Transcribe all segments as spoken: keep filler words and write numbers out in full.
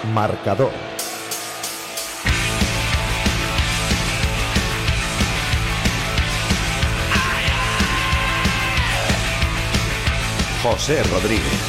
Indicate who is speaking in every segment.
Speaker 1: Marcador. José Rodríguez.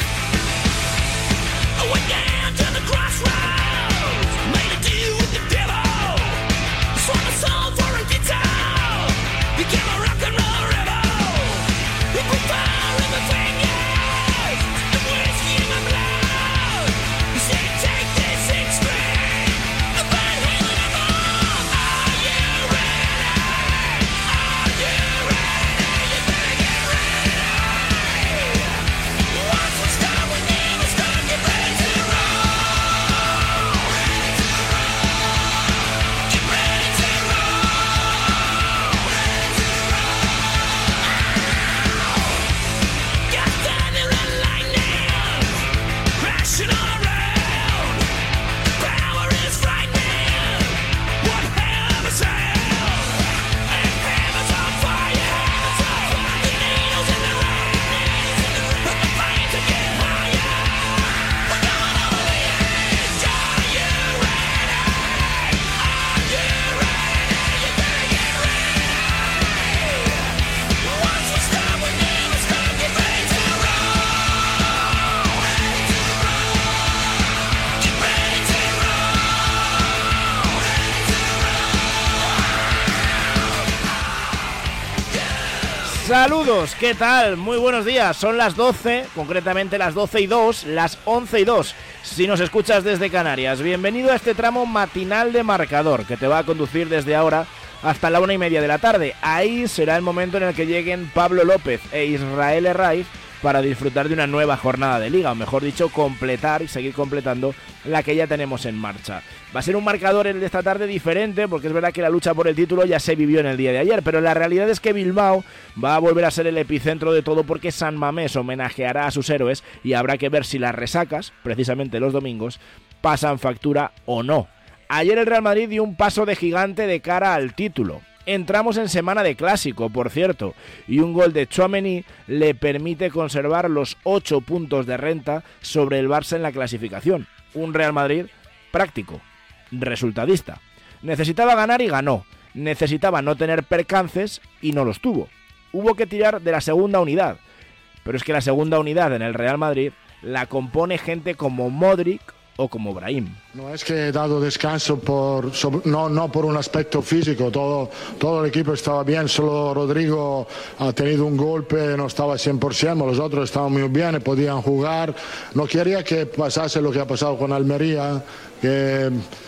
Speaker 2: Saludos, ¿qué tal? Muy buenos días, son las doce, concretamente las doce y dos, las once y dos, si nos escuchas desde Canarias. Bienvenido a este tramo matinal de Marcador, que te va a conducir desde ahora hasta la una y media de la tarde. Ahí será el momento en el que lleguen Pablo López e Israel Herraiz para disfrutar de una nueva jornada de liga, o mejor dicho, completar y seguir completando la que ya tenemos en marcha. Va a ser un marcador el de esta tarde diferente, porque es verdad que la lucha por el título ya se vivió en el día de ayer, pero la realidad es que Bilbao va a volver a ser el epicentro de todo, porque San Mamés homenajeará a sus héroes y habrá que ver si las resacas, precisamente los domingos, pasan factura o no. Ayer el Real Madrid dio un paso de gigante de cara al título. Entramos en semana de clásico, por cierto, y un gol de Tchouaméni le permite conservar los ocho puntos de renta sobre el Barça en la clasificación. Un Real Madrid práctico, resultadista. Necesitaba ganar y ganó. Necesitaba no tener percances y no los tuvo. Hubo que tirar de la segunda unidad. Pero es que la segunda unidad en el Real Madrid la compone gente como Modric o como Brahim.
Speaker 3: No es que he dado descanso por no, no por un aspecto físico, todo, todo el equipo estaba bien, solo Rodrigo ha tenido un golpe, no estaba cien por ciento, los otros estaban muy bien y podían jugar. No quería que pasase lo que ha pasado con Almería, que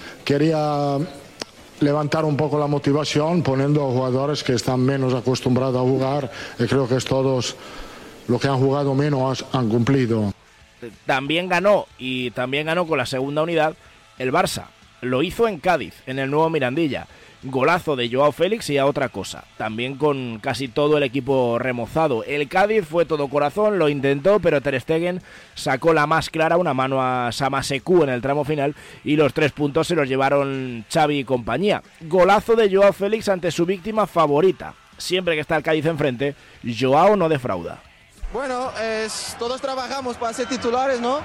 Speaker 3: quería levantar un poco la motivación poniendo jugadores que están menos acostumbrados a jugar, y creo que todos los que han jugado menos han cumplido.
Speaker 2: También ganó, y también ganó con la segunda unidad, el Barça. Lo hizo en Cádiz, en el nuevo Mirandilla. Golazo de Joao Félix y a otra cosa. También con casi todo el equipo remozado. El Cádiz fue todo corazón, lo intentó, pero Ter Stegen sacó la más clara, una mano a Samaseku en el tramo final, y los tres puntos se los llevaron Xavi y compañía. Golazo de Joao Félix ante su víctima favorita. Siempre que está el Cádiz enfrente, Joao no defrauda.
Speaker 4: Bueno, es, todos trabajamos para ser titulares, ¿no?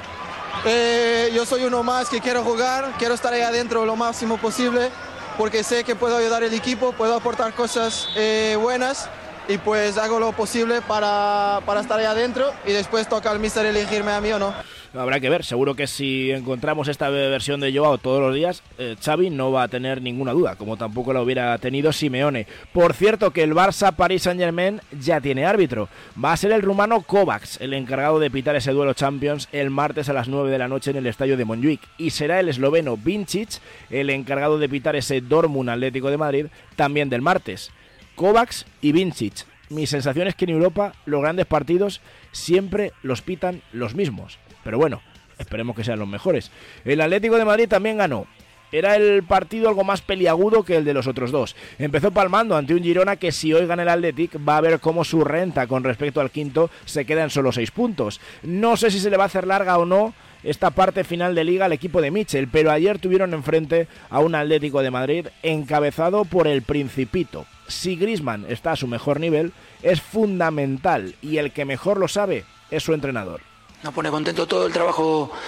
Speaker 4: Eh, yo soy uno más que quiero jugar, quiero estar ahí adentro lo máximo posible, porque sé que puedo ayudar al equipo, puedo aportar cosas eh, buenas, y pues hago lo posible para, para estar ahí adentro, y después toca al míster elegirme a mí o no.
Speaker 2: Habrá que ver, seguro que si encontramos esta versión de Joao todos los días, eh, Xavi no va a tener ninguna duda, como tampoco la hubiera tenido Simeone. Por cierto, que el Barça Paris Saint-Germain ya tiene árbitro. Va a ser el rumano Kovacs el encargado de pitar ese duelo Champions el martes a las nueve de la noche en el estadio de Montjuic, y será el esloveno Vincic el encargado de pitar ese Dortmund Atlético de Madrid también del martes. Kovacs y Vincic. Mi sensación es que en Europa los grandes partidos siempre los pitan los mismos. Pero bueno, esperemos que sean los mejores. El Atlético de Madrid también ganó. Era el partido algo más peliagudo que el de los otros dos. Empezó palmando ante un Girona que, si hoy gana el Athletic, va a ver cómo su renta con respecto al quinto se queda en solo seis puntos. No sé si se le va a hacer larga o no esta parte final de liga al equipo de Michel, pero ayer tuvieron enfrente a un Atlético de Madrid encabezado por el Principito. Si Griezmann está a su mejor nivel, es fundamental, y el que mejor lo sabe es su entrenador.
Speaker 5: Nos pone contento todo el trabajo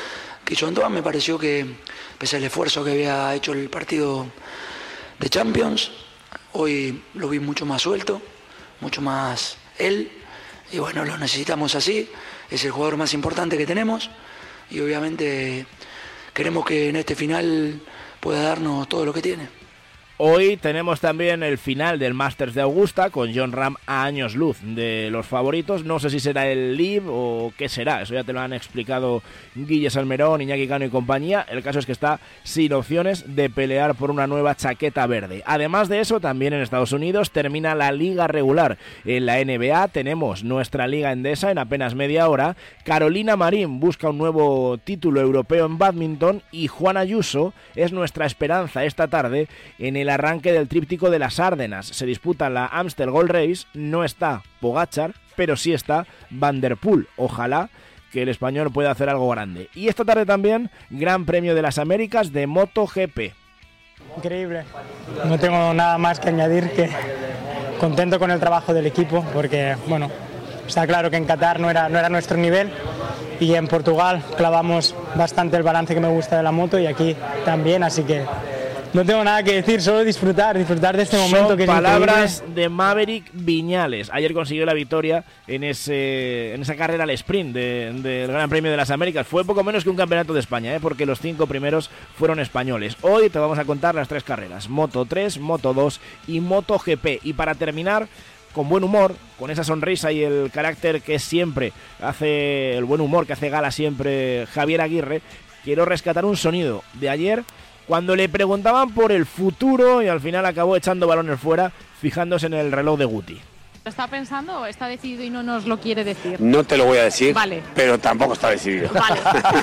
Speaker 1: que hizo Antoine. Me pareció que, pese al esfuerzo que había hecho el partido de Champions, hoy lo vi mucho más suelto, mucho más él, y bueno, lo necesitamos así. Es el jugador más importante que tenemos y obviamente queremos que en este final pueda darnos todo lo que tiene.
Speaker 2: Hoy tenemos también el final del Masters de Augusta con Jon Rahm a años luz de los favoritos. No sé si será el Live o qué será, eso ya te lo han explicado Guille Salmerón, Iñaki Cano y compañía. El caso es que está sin opciones de pelear por una nueva chaqueta verde. Además de eso, también en Estados Unidos termina la liga regular. En la N B A tenemos nuestra liga endesa en apenas media hora. Carolina Marín busca un nuevo título europeo en bádminton y Juan Ayuso es nuestra esperanza esta tarde en el arranque del tríptico de las Ardenas. Se disputa la Amstel Gold Race, no está Pogačar, pero sí está Van der Poel. Ojalá que el español pueda hacer algo grande. Y esta tarde también, Gran Premio de las Américas de MotoGP.
Speaker 5: Increíble. No tengo nada más que añadir, que contento con el trabajo del equipo, porque bueno, está claro que en Qatar no era, no era nuestro nivel, y en Portugal clavamos bastante el balance que me gusta de la moto, y aquí también, así que no tengo nada que decir, solo disfrutar, disfrutar de este momento.
Speaker 2: Son
Speaker 5: que es
Speaker 2: palabras
Speaker 5: increíble.
Speaker 2: de Maverick Viñales. Ayer consiguió la victoria en ese en esa carrera al sprint de, del Gran Premio de las Américas. Fue poco menos que un campeonato de España, ¿eh? Porque los cinco primeros fueron españoles. Hoy te vamos a contar las tres carreras: Moto tres, Moto dos y MotoGP. Y para terminar, con buen humor, con esa sonrisa y el carácter que siempre hace, el buen humor que hace gala siempre Javier Aguirre, quiero rescatar un sonido de ayer, cuando le preguntaban por el futuro y al final acabó echando balones fuera, fijándose en el reloj de Guti.
Speaker 6: ¿Lo está pensando o está decidido y no nos lo quiere decir?
Speaker 7: No te lo voy a decir,
Speaker 6: vale,
Speaker 7: pero tampoco está decidido.
Speaker 6: Vale.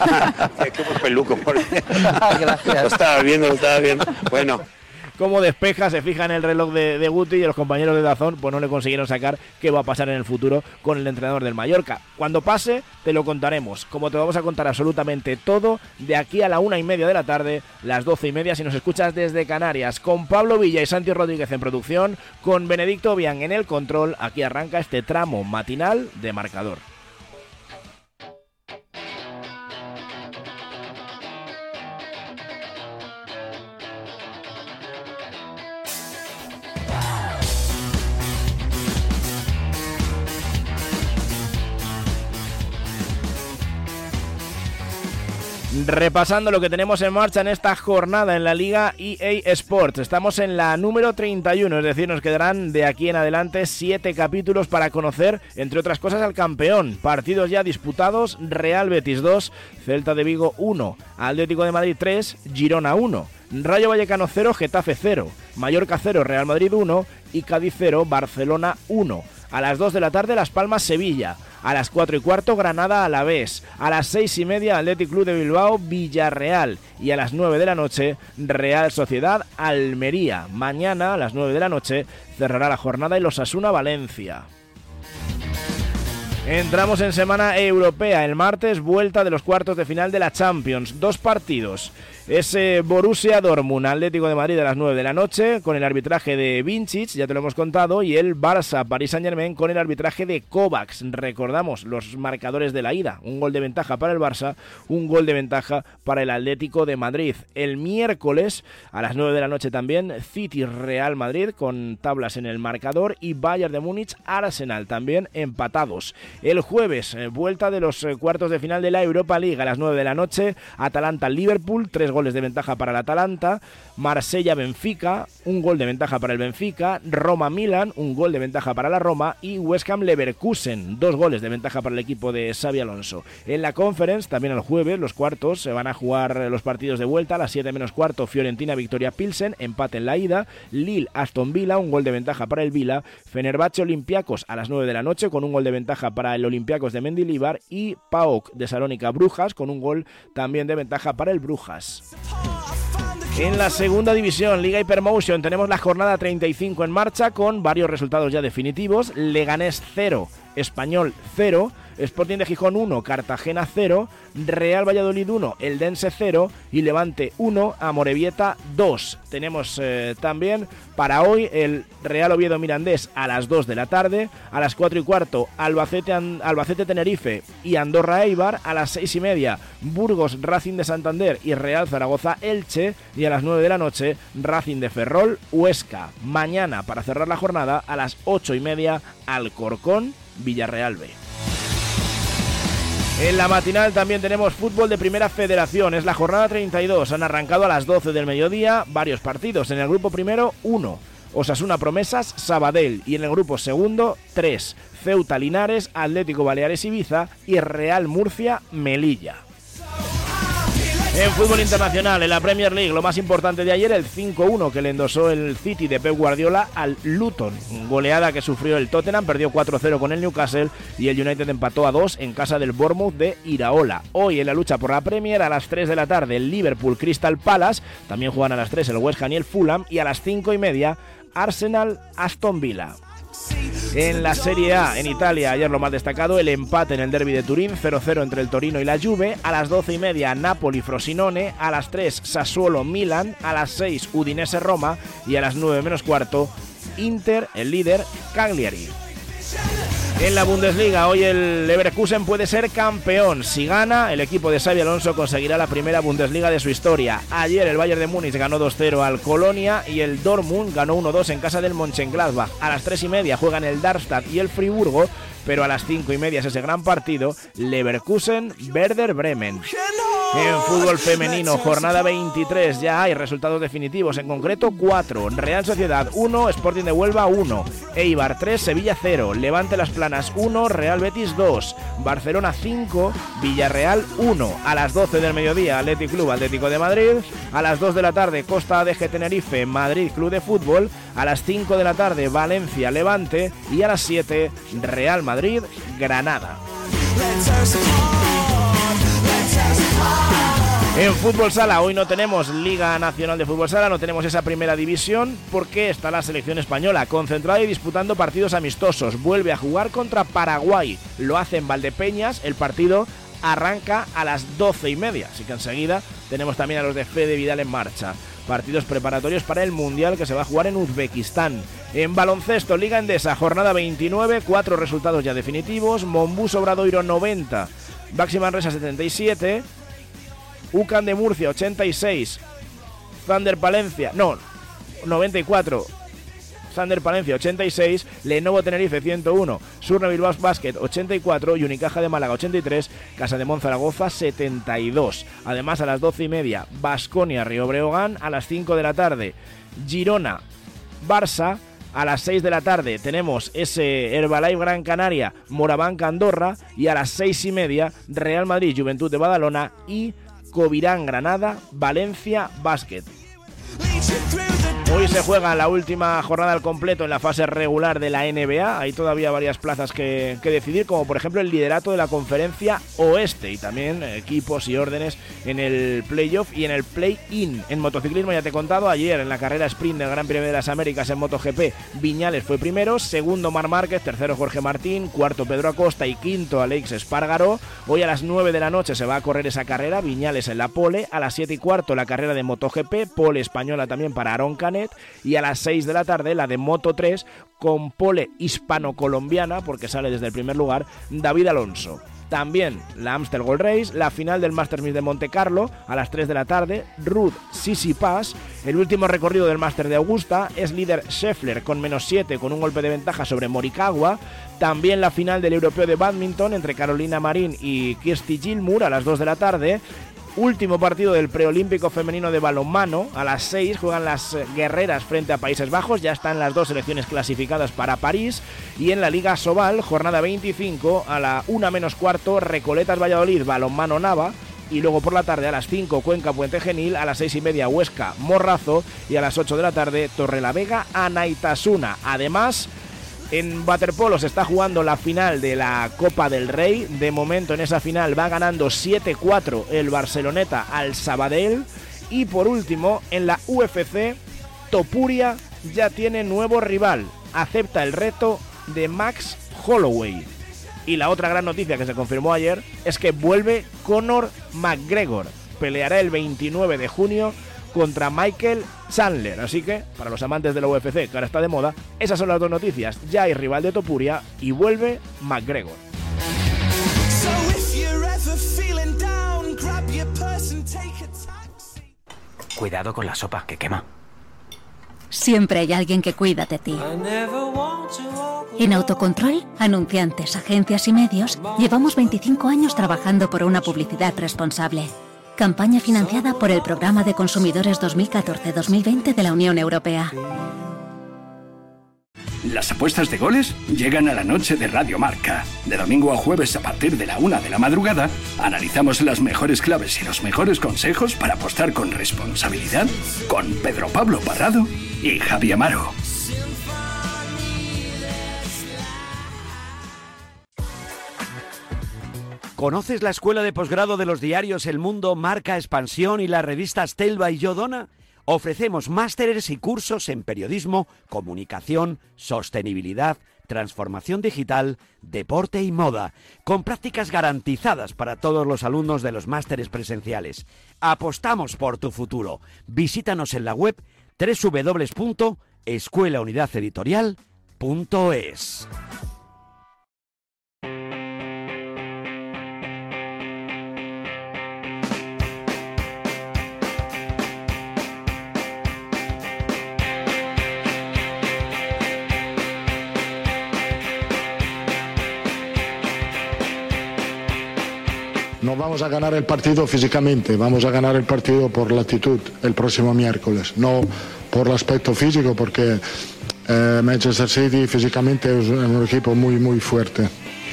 Speaker 7: Qué buen peluco. Gracias. Lo estaba viendo, lo estaba viendo. Bueno.
Speaker 2: Como despeja, se fija en el reloj de, de Guti, y los compañeros de Dazón pues no le consiguieron sacar qué va a pasar en el futuro con el entrenador del Mallorca. Cuando pase, te lo contaremos, como te vamos a contar absolutamente todo de aquí a la una y media de la tarde, las doce y media si nos escuchas desde Canarias, con Pablo Villa y Santi Rodríguez en producción, con Benedicto Bian en el control. Aquí arranca este tramo matinal de Marcador. Repasando lo que tenemos en marcha en esta jornada en la Liga E A Sports. Estamos en la número treinta y uno, es decir, nos quedarán de aquí en adelante siete capítulos para conocer, entre otras cosas, al campeón. Partidos ya disputados: Real Betis dos, Celta de Vigo uno, Atlético de Madrid tres, Girona uno, Rayo Vallecano cero, Getafe cero, Mallorca cero, Real Madrid uno y Cádiz cero, Barcelona uno. A las dos de la tarde, Las Palmas Sevilla. A las cuatro y cuarto, Granada Alavés. A las seis y media, Athletic Club de Bilbao Villarreal. Y a las nueve de la noche, Real Sociedad Almería. Mañana, a las nueve de la noche, cerrará la jornada el Osasuna Valencia. Entramos en semana europea. El martes, vuelta de los cuartos de final de la Champions. Dos partidos. Ese Borussia Dortmund, Atlético de Madrid a las nueve de la noche, con el arbitraje de Vincic, ya te lo hemos contado, y el Barça Paris Saint-Germain con el arbitraje de Kovacs. Recordamos los marcadores de la ida: un gol de ventaja para el Barça, un gol de ventaja para el Atlético de Madrid. El miércoles a las nueve de la noche también, City Real Madrid con tablas en el marcador, y Bayern de Múnich Arsenal también empatados. El jueves, eh, vuelta de los eh, cuartos de final de la Europa League a las nueve de la noche, Atalanta Liverpool, tres goles de ventaja para el Atalanta, Marsella Benfica, un gol de ventaja para el Benfica, Roma Milan, un gol de ventaja para la Roma, y West Ham Leverkusen, dos goles de ventaja para el equipo de Xabi Alonso. En la Conference, también el jueves, los cuartos, se van a jugar los partidos de vuelta. A las siete menos cuarto, Fiorentina Victoria Pilsen, empate en la ida, Lille Aston Villa, un gol de ventaja para el Villa, Fenerbahce Olympiacos a las nueve de la noche con un gol de ventaja para el Olympiacos de Mendilibar, y PAOK de Salónica Brujas con un gol también de ventaja para el Brujas. En la segunda división, Liga Hypermotion, tenemos la jornada treinta y cinco en marcha con varios resultados ya definitivos. Leganés cero, Español cero, Sporting de Gijón uno, Cartagena cero, Real Valladolid uno, Eldense cero y Levante uno, Amorebieta dos. Tenemos eh, también para hoy el Real Oviedo Mirandés a las dos de la tarde, a las cuatro y cuarto Albacete, Albacete Tenerife y Andorra Eibar, a las seis y media Burgos Racing de Santander y Real Zaragoza Elche, y a las nueve de la noche Racing de Ferrol Huesca. Mañana, para cerrar la jornada, a las ocho y media Alcorcón Villarreal B. En la matinal también tenemos fútbol de Primera Federación, es la jornada treinta y dos, han arrancado a las doce del mediodía varios partidos. En el grupo primero, uno, Osasuna Promesas Sabadell, y en el grupo segundo, tres, Ceuta Linares, Atlético Baleares Ibiza y Real Murcia Melilla. En fútbol internacional, en la Premier League, lo más importante de ayer, el cinco uno que le endosó el City de Pep Guardiola al Luton. Goleada que sufrió el Tottenham, perdió cuatro cero con el Newcastle, y el United empató a dos en casa del Bournemouth de Iraola. Hoy en la lucha por la Premier, a las tres de la tarde, el Liverpool Crystal Palace, también juegan a las tres el West Ham y el Fulham, y a las cinco y media Arsenal Aston Villa. En la Serie A, en Italia, ayer lo más destacado, el empate en el derbi de Turín, cero cero entre el Torino y la Juve. A las doce y media, Napoli-Frosinone. A las tres, Sassuolo-Milan. A las seis, Udinese-Roma. Y a las nueve menos cuarto, Inter, el líder, Cagliari. En la Bundesliga, hoy el Leverkusen puede ser campeón. Si gana, el equipo de Xabi Alonso conseguirá la primera Bundesliga de su historia. Ayer el Bayern de Múnich ganó dos cero al Colonia y el Dortmund ganó uno dos en casa del Mönchengladbach. A las tres y media juegan el Darmstadt y el Friburgo, pero a las cinco y media es ese gran partido, Leverkusen-Werder Bremen. En fútbol femenino, jornada veintitrés, ya hay resultados definitivos, en concreto cuatro. Real Sociedad uno, Sporting de Huelva uno, Eibar tres, Sevilla cero, Levante Las Planas uno, Real Betis dos, Barcelona cinco, Villarreal uno. A las doce del mediodía, Athletic Club Atlético de Madrid. A las dos de la tarde, Costa A D G Tenerife, Madrid Club de Fútbol. A las cinco de la tarde, Valencia Levante. Y a las siete, Real Madrid Granada. En Fútbol Sala hoy no tenemos Liga Nacional de Fútbol Sala, no tenemos esa primera división porque está la selección española concentrada y disputando partidos amistosos. Vuelve a jugar contra Paraguay, lo hace en Valdepeñas, el partido arranca a las doce y media, así que enseguida tenemos también a los de Fede Vidal en marcha. Partidos preparatorios para el Mundial que se va a jugar en Uzbekistán. En baloncesto, Liga Endesa, jornada veintinueve, cuatro resultados ya definitivos. Monbus Obradoiro noventa, Baxi Manresa setenta y siete, U C A M de Murcia ochenta y seis, Thunder Palencia, no, noventa y cuatro, Thunder Palencia ochenta y seis, Lenovo Tenerife ciento uno, Surne Bilbao Basket ochenta y cuatro y Unicaja de Málaga ochenta y tres, Casa de Monzaragoza setenta y dos. Además, a las doce y media, Baskonia Río Breogán. A las cinco de la tarde, Girona Barça. A las seis de la tarde tenemos ese Herbalife Gran Canaria Morabanca Andorra. Y a las seis y media, Real Madrid Juventud de Badalona y Covirán Granada Valencia Basket. Hoy se juega la última jornada al completo en la fase regular de la N B A. Hay todavía varias plazas que, que decidir, como por ejemplo el liderato de la conferencia oeste y también equipos y órdenes en el playoff y en el play-in. En motociclismo ya te he contado, ayer en la carrera sprint del Gran Premio de las Américas en MotoGP, Viñales fue primero, segundo Marc Márquez, tercero Jorge Martín, cuarto Pedro Acosta y quinto Alex Espargaró. Hoy a las nueve de la noche se va a correr esa carrera, Viñales en la pole. A las siete y cuarto la carrera de MotoGP, pole española también para Aaron Canet. Y a las seis de la tarde la de Moto tres con pole hispano-colombiana, porque sale desde el primer lugar, David Alonso. También la Amstel Gold Race, la final del Masters de Monte Carlo a las tres de la tarde, Ruud Tsitsipas, el último recorrido del Máster de Augusta, es líder Scheffler con menos siete con un golpe de ventaja sobre Morikawa. También la final del Europeo de Badminton entre Carolina Marín y Kirsty Gilmour a las dos de la tarde. Último partido del preolímpico femenino de balonmano, a las seis juegan las guerreras frente a Países Bajos, ya están las dos selecciones clasificadas para París. Y en la Liga Sobal, jornada veinticinco, a la una menos cuarto, Recoletas Valladolid, balonmano Nava. Y luego por la tarde a las cinco, Cuenca Puente Genil, a las seis y media, Huesca Morrazo. Y a las ocho de la tarde, Torrelavega Anaitasuna. Además, en waterpolo se está jugando la final de la Copa del Rey. De momento en esa final va ganando siete cuatro el Barceloneta al Sabadell. Y por último, en la U F C, Topuria ya tiene nuevo rival. Acepta el reto de Max Holloway. Y la otra gran noticia que se confirmó ayer es que vuelve Conor McGregor. Peleará el veintinueve de junio contra Michael Chandler. Así que, para los amantes de la U F C, que ahora está de moda, esas son las dos noticias. Ya hay rival de Topuria y vuelve McGregor.
Speaker 8: Cuidado con la sopa, que quema.
Speaker 9: Siempre hay alguien que cuida de ti. En Autocontrol, anunciantes, agencias y medios, llevamos veinticinco años trabajando por una publicidad responsable. Campaña financiada por el Programa de Consumidores dos mil catorce dos mil veinte de la Unión Europea.
Speaker 10: Las apuestas de goles llegan a la noche de Radio Marca. De domingo a jueves a partir de la una de la madrugada, analizamos las mejores claves y los mejores consejos para apostar con responsabilidad con Pedro Pablo Parrado y Javi Amaro.
Speaker 11: ¿Conoces la escuela de posgrado de los diarios El Mundo, Marca, Expansión y las revistas Telva y Yodona? Ofrecemos másteres y cursos en periodismo, comunicación, sostenibilidad, transformación digital, deporte y moda, con prácticas garantizadas para todos los alumnos de los másteres presenciales. Apostamos por tu futuro. Visítanos en la web doble u doble u doble u punto escuela unidad editorial punto es.
Speaker 3: No vamos a ganar el partido físicamente, vamos a ganar el partido por la actitud el próximo miércoles, no por el aspecto físico, porque eh, Manchester City físicamente es un equipo muy, muy fuerte.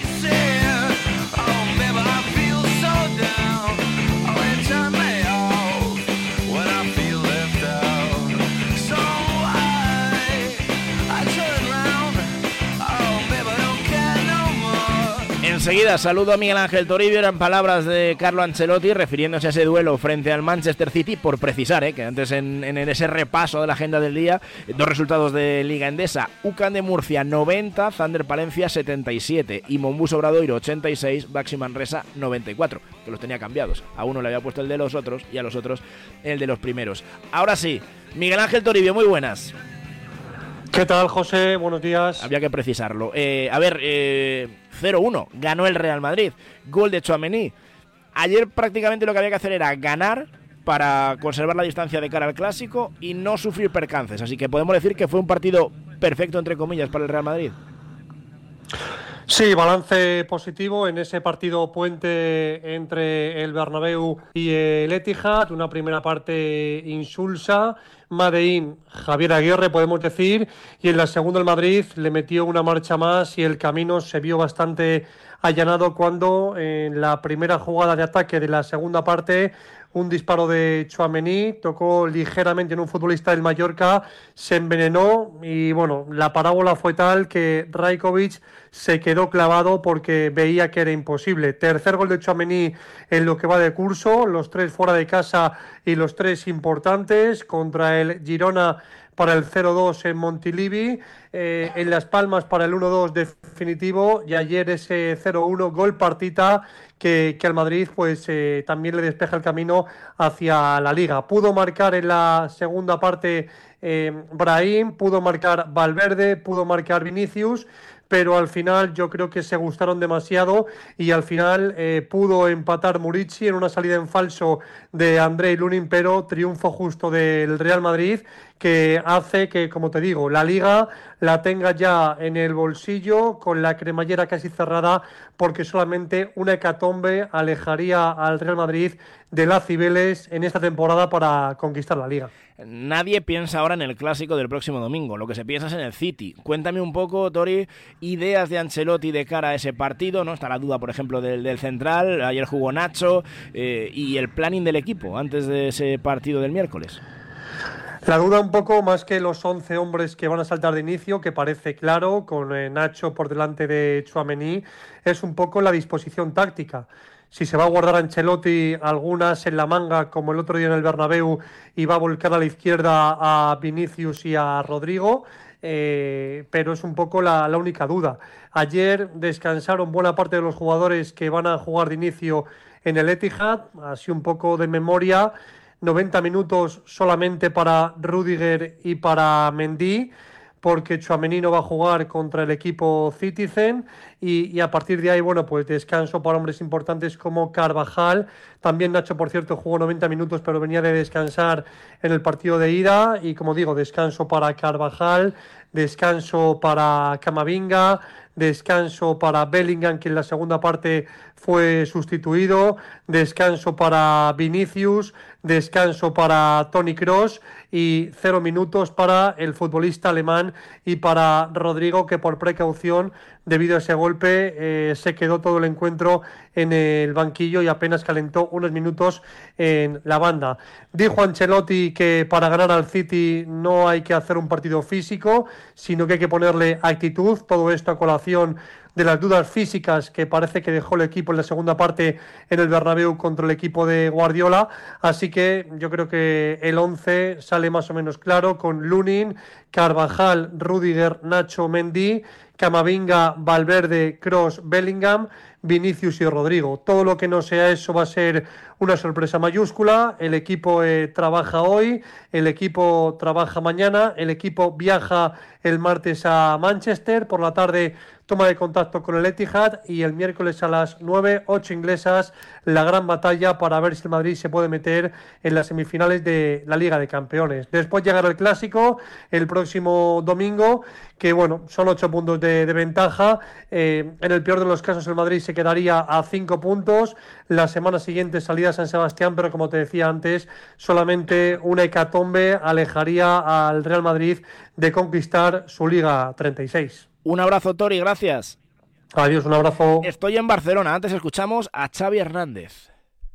Speaker 2: Enseguida saludo a Miguel Ángel Toribio. Eran palabras de Carlo Ancelotti refiriéndose a ese duelo frente al Manchester City, por precisar, ¿eh? que antes en, en ese repaso de la agenda del día, dos resultados de Liga Endesa: U C A M de Murcia noventa, Thunder Palencia setenta y siete y Monbus Obradoiro ochenta y seis, Baxi Manresa noventa y cuatro, que los tenía cambiados. A uno le había puesto el de los otros y a los otros el de los primeros. Ahora sí, Miguel Ángel Toribio, muy buenas.
Speaker 12: ¿Qué tal, José? Buenos días.
Speaker 2: Había que precisarlo. Eh, a ver, eh, cero uno, ganó el Real Madrid, gol de Tchouaméni. Ayer prácticamente lo que había que hacer era ganar para conservar la distancia de cara al Clásico y no sufrir percances. Así que podemos decir que fue un partido perfecto, entre comillas, para el Real Madrid.
Speaker 12: Sí, balance positivo en ese partido puente entre el Bernabéu y el Etihad. Una primera parte insulsa, Madeín, Javier Aguirre, podemos decir, y en la segunda el Madrid le metió una marcha más y el camino se vio bastante allanado cuando en la primera jugada de ataque de la segunda parte un disparo de Tchouaméni tocó ligeramente en un futbolista del Mallorca, se envenenó y bueno, la parábola fue tal que Rajkovic se quedó clavado porque veía que era imposible. Tercer gol de Tchouaméni en lo que va de curso, los tres fuera de casa y los tres importantes contra el Girona para el cero dos en Montilivi, eh, en Las Palmas para el uno dos definitivo y ayer ese cero uno gol partita que, que al Madrid pues eh, también le despeja el camino hacia la Liga. Pudo marcar en la segunda parte eh, Brahim, pudo marcar Valverde, pudo marcar Vinicius, pero al final yo creo que se gustaron demasiado y al final eh, pudo empatar Murici en una salida en falso de Andrei Lunin, pero triunfo justo del Real Madrid que hace que, como te digo, la Liga la tenga ya en el bolsillo con la cremallera casi cerrada, porque solamente una hecatombe alejaría al Real Madrid de las Cibeles en esta temporada para conquistar la Liga.
Speaker 2: Nadie piensa ahora en el Clásico del próximo domingo, lo que se piensa es en el City. Cuéntame un poco, Tori, ideas de Ancelotti de cara a ese partido, ¿no? Está la duda, por ejemplo, del, del central, ayer jugó Nacho, eh, y el planning del equipo antes de ese partido del miércoles.
Speaker 12: La duda un poco más que los once hombres que van a saltar de inicio, que parece claro, con eh, Nacho por delante de Tchouaméni, es un poco la disposición táctica. Si se va a guardar a Ancelotti algunas en la manga, como el otro día en el Bernabéu, y va a volcar a la izquierda a Vinicius y a Rodrigo, eh, pero es un poco la, la única duda. Ayer descansaron buena parte de los jugadores que van a jugar de inicio en el Etihad, así un poco de memoria, noventa minutos solamente para Rüdiger y para Mendy, porque Tchouaméni no va a jugar contra el equipo Citizen y, y a partir de ahí, bueno, pues descanso para hombres importantes como Carvajal. También Nacho, por cierto, jugó noventa minutos, pero venía de descansar en el partido de ida y, como digo, descanso para Carvajal, descanso para Camavinga, descanso para Bellingham, que en la segunda parte fue sustituido, descanso para Vinicius, descanso para Toni Kroos y cero minutos para el futbolista alemán y para Rodrigo, que por precaución, debido a ese golpe, eh, se quedó todo el encuentro en el banquillo y apenas calentó unos minutos en la banda. Dijo Ancelotti que para ganar al City no hay que hacer un partido físico, sino que hay que ponerle actitud. Todo esto a colación de las dudas físicas que parece que dejó el equipo en la segunda parte en el Bernabéu contra el equipo de Guardiola. Así que yo creo que el once sale más o menos claro, con Lunin, Carvajal, Rüdiger, Nacho, Mendy, Camavinga, Valverde, Kroos, Bellingham, Vinicius y Rodrigo. Todo lo que no sea eso va a ser una sorpresa mayúscula. El equipo eh, trabaja hoy, el equipo trabaja mañana, el equipo viaja el martes a Manchester, por la tarde toma de contacto con el Etihad y el miércoles a las nueve, ocho inglesas, la gran batalla para ver si el Madrid se puede meter en las semifinales de la Liga de Campeones. Después llegará el Clásico el próximo domingo, que bueno, son ocho puntos de, de ventaja. Eh, en el peor de los casos el Madrid se quedaría a cinco puntos. La semana siguiente salida a San Sebastián, pero como te decía antes, solamente una hecatombe alejaría al Real Madrid de conquistar su Liga treinta y seis.
Speaker 2: Un abrazo, Tori, gracias.
Speaker 12: Adiós, un abrazo.
Speaker 2: Estoy en Barcelona, antes escuchamos a Xavi Hernández.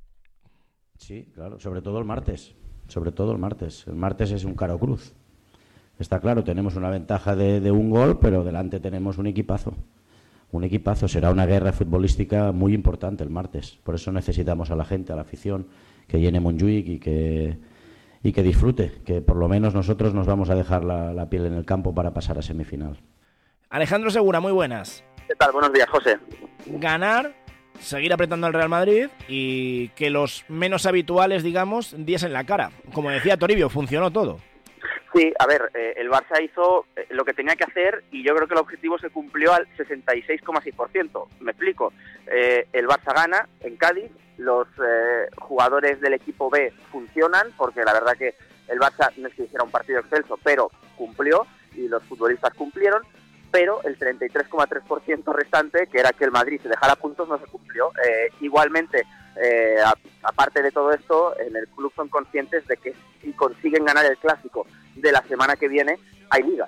Speaker 13: Sí, claro, sobre todo el martes, sobre todo el martes. El martes es un caro cruz. Está claro, tenemos una ventaja de, de un gol, pero delante tenemos un equipazo. Un equipazo, será una guerra futbolística muy importante el martes. Por eso necesitamos a la gente, a la afición, que llene Montjuïc y que, y que disfrute, que por lo menos nosotros nos vamos a dejar la, la piel en el campo para pasar a semifinal.
Speaker 2: Alejandro Segura, muy buenas.
Speaker 14: ¿Qué tal? Buenos días, José.
Speaker 2: Ganar, seguir apretando al Real Madrid y que los menos habituales, digamos, diesen la cara. Como decía Toribio, funcionó todo.
Speaker 14: Sí, a ver, eh, el Barça hizo eh, lo que tenía que hacer y yo creo que el objetivo se cumplió al sesenta y seis coma seis por ciento. Me explico. Eh, el Barça gana en Cádiz, los eh, jugadores del equipo B funcionan, porque la verdad que el Barça no es que hiciera un partido excelso, pero cumplió y los futbolistas cumplieron. Pero el treinta y tres coma tres por ciento restante, que era que el Madrid se dejara puntos, no se cumplió. Eh, igualmente, eh, a, aparte de todo esto, en el club son conscientes de que si consiguen ganar el Clásico de la semana que viene, hay liga.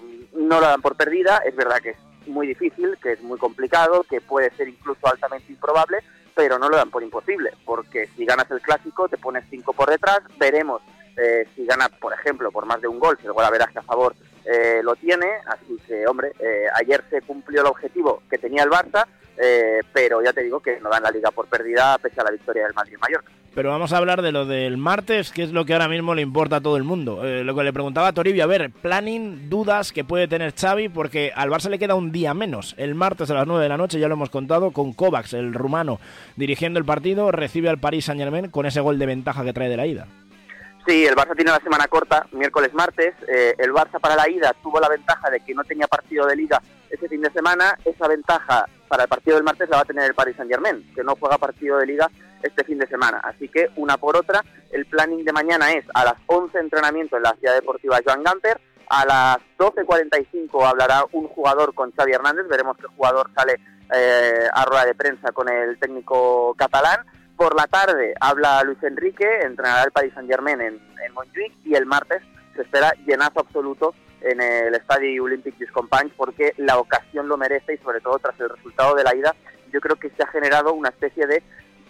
Speaker 14: No la dan por perdida, es verdad que es muy difícil, que es muy complicado, que puede ser incluso altamente improbable, pero no lo dan por imposible, porque si ganas el Clásico te pones cinco por detrás, veremos eh, si gana, por ejemplo, por más de un gol, si el gol a verás que a favor Eh, lo tiene, así que, hombre, eh, ayer se cumplió el objetivo que tenía el Barça, eh, pero ya te digo que no dan la Liga por perdida pese a la victoria del Madrid-Mallorca.
Speaker 2: Pero vamos a hablar de lo del martes, que es lo que ahora mismo le importa a todo el mundo. Eh, lo que le preguntaba a Toribio, a ver, planning, dudas que puede tener Xavi, porque al Barça le queda un día menos. El martes a las nueve de la noche, ya lo hemos contado, con Kovacs, el rumano, dirigiendo el partido, recibe al Paris Saint-Germain con ese gol de ventaja que trae de la ida.
Speaker 14: Sí, el Barça tiene la semana corta, miércoles-martes. Eh, el Barça para la ida tuvo la ventaja de que no tenía partido de Liga ese fin de semana. Esa ventaja para el partido del martes la va a tener el Paris Saint-Germain, que no juega partido de Liga este fin de semana. Así que, una por otra, el planning de mañana es a las once entrenamiento en la Ciudad Deportiva Joan Gamper. A las doce cuarenta y cinco hablará un jugador con Xavi Hernández. Veremos qué jugador sale eh, a rueda de prensa con el técnico catalán. Por la tarde habla Luis Enrique, entrenará el Paris Saint-Germain en, en Montjuïc, y el martes se espera llenazo absoluto en el Estadio Olympique des Companys, porque la ocasión lo merece y sobre todo tras el resultado de la ida yo creo que se ha generado una especie de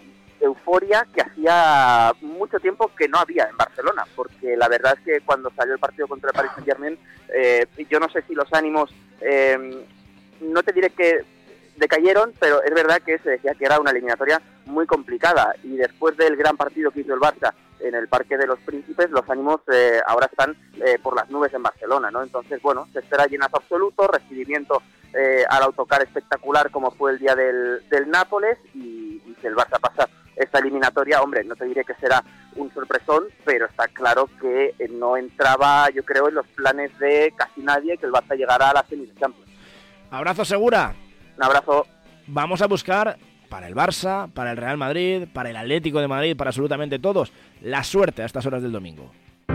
Speaker 14: euforia que hacía mucho tiempo que no había en Barcelona, porque la verdad es que cuando salió el partido contra el Paris Saint-Germain, eh, yo no sé si los ánimos, eh, no te diré que decayeron, pero es verdad que se decía que era una eliminatoria muy complicada, y después del gran partido que hizo el Barça en el Parque de los Príncipes, los ánimos eh, ahora están eh, por las nubes en Barcelona, ¿no? Entonces, bueno, se espera llenazo absoluto, recibimiento eh, al autocar espectacular como fue el día del, del Nápoles, y, y si el Barça pasa esta eliminatoria, hombre, no te diré que será un sorpresón, pero está claro que eh, no entraba, yo creo, en los planes de casi nadie que el Barça llegara a la semis de Champions.
Speaker 2: Abrazo, Segura.
Speaker 14: Un abrazo.
Speaker 2: Vamos a buscar para el Barça, para el Real Madrid, para el Atlético de Madrid, para absolutamente todos, la suerte a estas horas del domingo.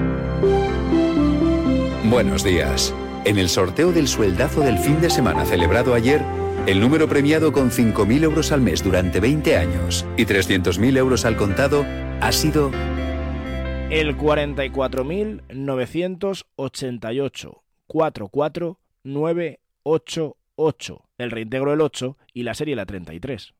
Speaker 15: Buenos días. En el sorteo del sueldazo del fin de semana celebrado ayer, el número premiado con cinco mil euros al mes durante veinte años y trescientos mil euros al contado ha sido
Speaker 2: el cuarenta y cuatro mil novecientos ochenta y ocho, cuarenta y cuatro mil novecientos ochenta y ocho, el reintegro el ocho y la serie la treinta y tres.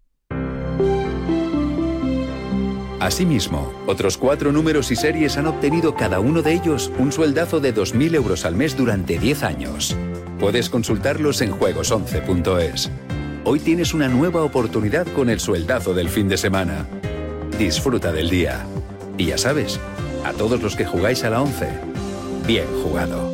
Speaker 15: Asimismo, otros cuatro números y series han obtenido cada uno de ellos un sueldazo de dos mil euros al mes durante diez años. Puedes consultarlos en juegos once punto es. Hoy tienes una nueva oportunidad con el sueldazo del fin de semana. Disfruta del día. Y ya sabes, a todos los que jugáis a la once, bien jugado.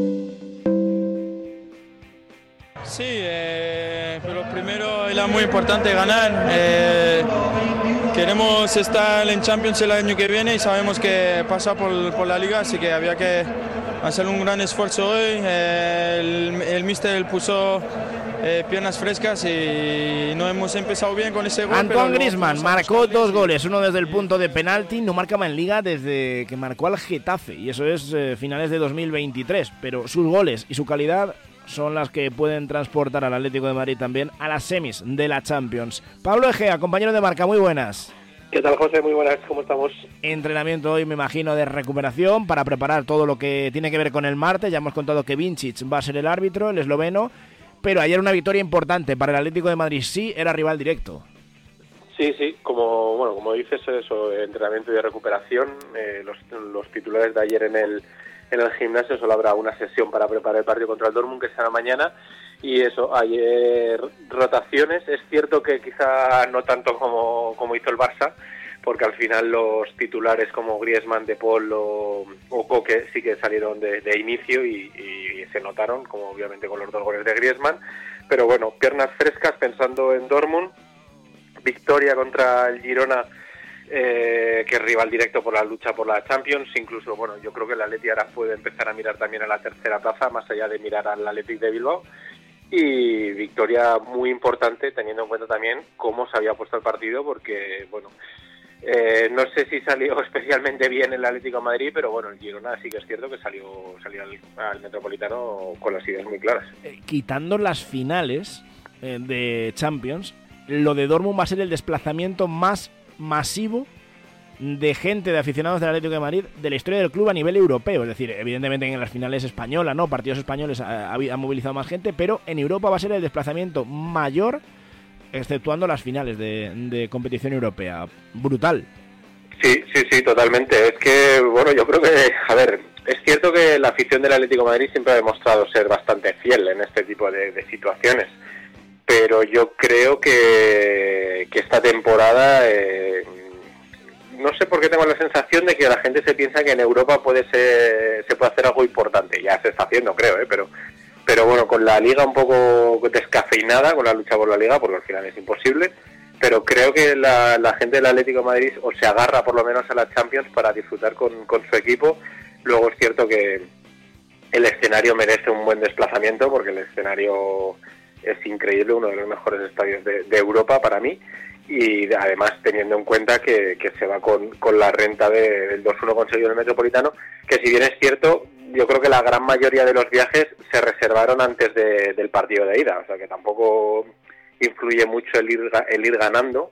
Speaker 16: Sí, eh, pero primero era muy importante ganar. Eh, queremos estar en Champions el año que viene y sabemos que pasa por, por la Liga, así que había que hacer un gran esfuerzo hoy. Eh, el, el míster puso eh, piernas frescas y no hemos empezado bien con ese gol.
Speaker 2: Antoine Griezmann marcó dos goles, uno desde el punto de penalti, no marcaba en Liga desde que marcó al Getafe, y eso es eh, finales de dos mil veintitrés, pero sus goles y su calidad son las que pueden transportar al Atlético de Madrid también a las semis de la Champions. Pablo Egea, compañero de marca, muy buenas.
Speaker 17: ¿Qué tal, José? Muy buenas, ¿cómo estamos?
Speaker 2: Entrenamiento hoy, me imagino, de recuperación para preparar todo lo que tiene que ver con el martes. Ya hemos contado que Vincic va a ser el árbitro, el esloveno, pero ayer una victoria importante para el Atlético de Madrid, sí, era rival directo.
Speaker 17: Sí, sí, como bueno, como dices, eso, entrenamiento y de recuperación. Eh, los, los titulares de ayer en el en el gimnasio, solo habrá una sesión para preparar el partido contra el Dortmund, que será mañana. Y eso, ayer rotaciones, es cierto que quizá no tanto como, como hizo el Barça, porque al final los titulares como Griezmann, De Paul o, o Koke sí que salieron de, de inicio y, y se notaron, como obviamente con los dos goles de Griezmann. Pero bueno, piernas frescas pensando en Dortmund, victoria contra el Girona, eh, que es rival directo por la lucha por la Champions. Incluso, bueno, yo creo que el Atleti ahora puede empezar a mirar también a la tercera plaza, más allá de mirar al Athletic de Bilbao. Y victoria muy importante, teniendo en cuenta también cómo se había puesto el partido, porque, bueno, eh, no sé si salió especialmente bien el Atlético de Madrid, pero bueno, el Girona sí que es cierto que salió, salió al, al Metropolitano con las ideas muy claras.
Speaker 2: Eh, quitando las finales eh, de Champions, lo de Dortmund va a ser el desplazamiento más masivo de gente, de aficionados del Atlético de Madrid de la historia del club a nivel europeo. Es decir, evidentemente en las finales españolas, ¿no? Partidos españoles han movilizado más gente, pero en Europa va a ser el desplazamiento mayor, exceptuando las finales de, de competición europea. Brutal.
Speaker 17: Sí, sí, sí, totalmente. Es que, bueno, yo creo que, a ver, es cierto que la afición del Atlético de Madrid siempre ha demostrado ser bastante fiel en este tipo de, de situaciones, pero yo creo que, que esta temporada... Eh, no sé por qué tengo la sensación de que la gente se piensa que en Europa puede ser, se puede hacer algo importante. Ya se está haciendo, creo, ¿eh? pero pero bueno, con la Liga un poco descafeinada, con la lucha por la Liga, porque al final es imposible, pero creo que la, la gente del Atlético de Madrid o se agarra por lo menos a la Champions para disfrutar con, con su equipo. Luego es cierto que el escenario merece un buen desplazamiento, porque el escenario es increíble, uno de los mejores estadios de, de Europa para mí. Y además teniendo en cuenta que, que se va con, con la renta de, del dos uno conseguido en el Metropolitano, que si bien es cierto, yo creo que la gran mayoría de los viajes se reservaron antes de, del partido de ida, o sea que tampoco influye mucho el ir, el ir ganando,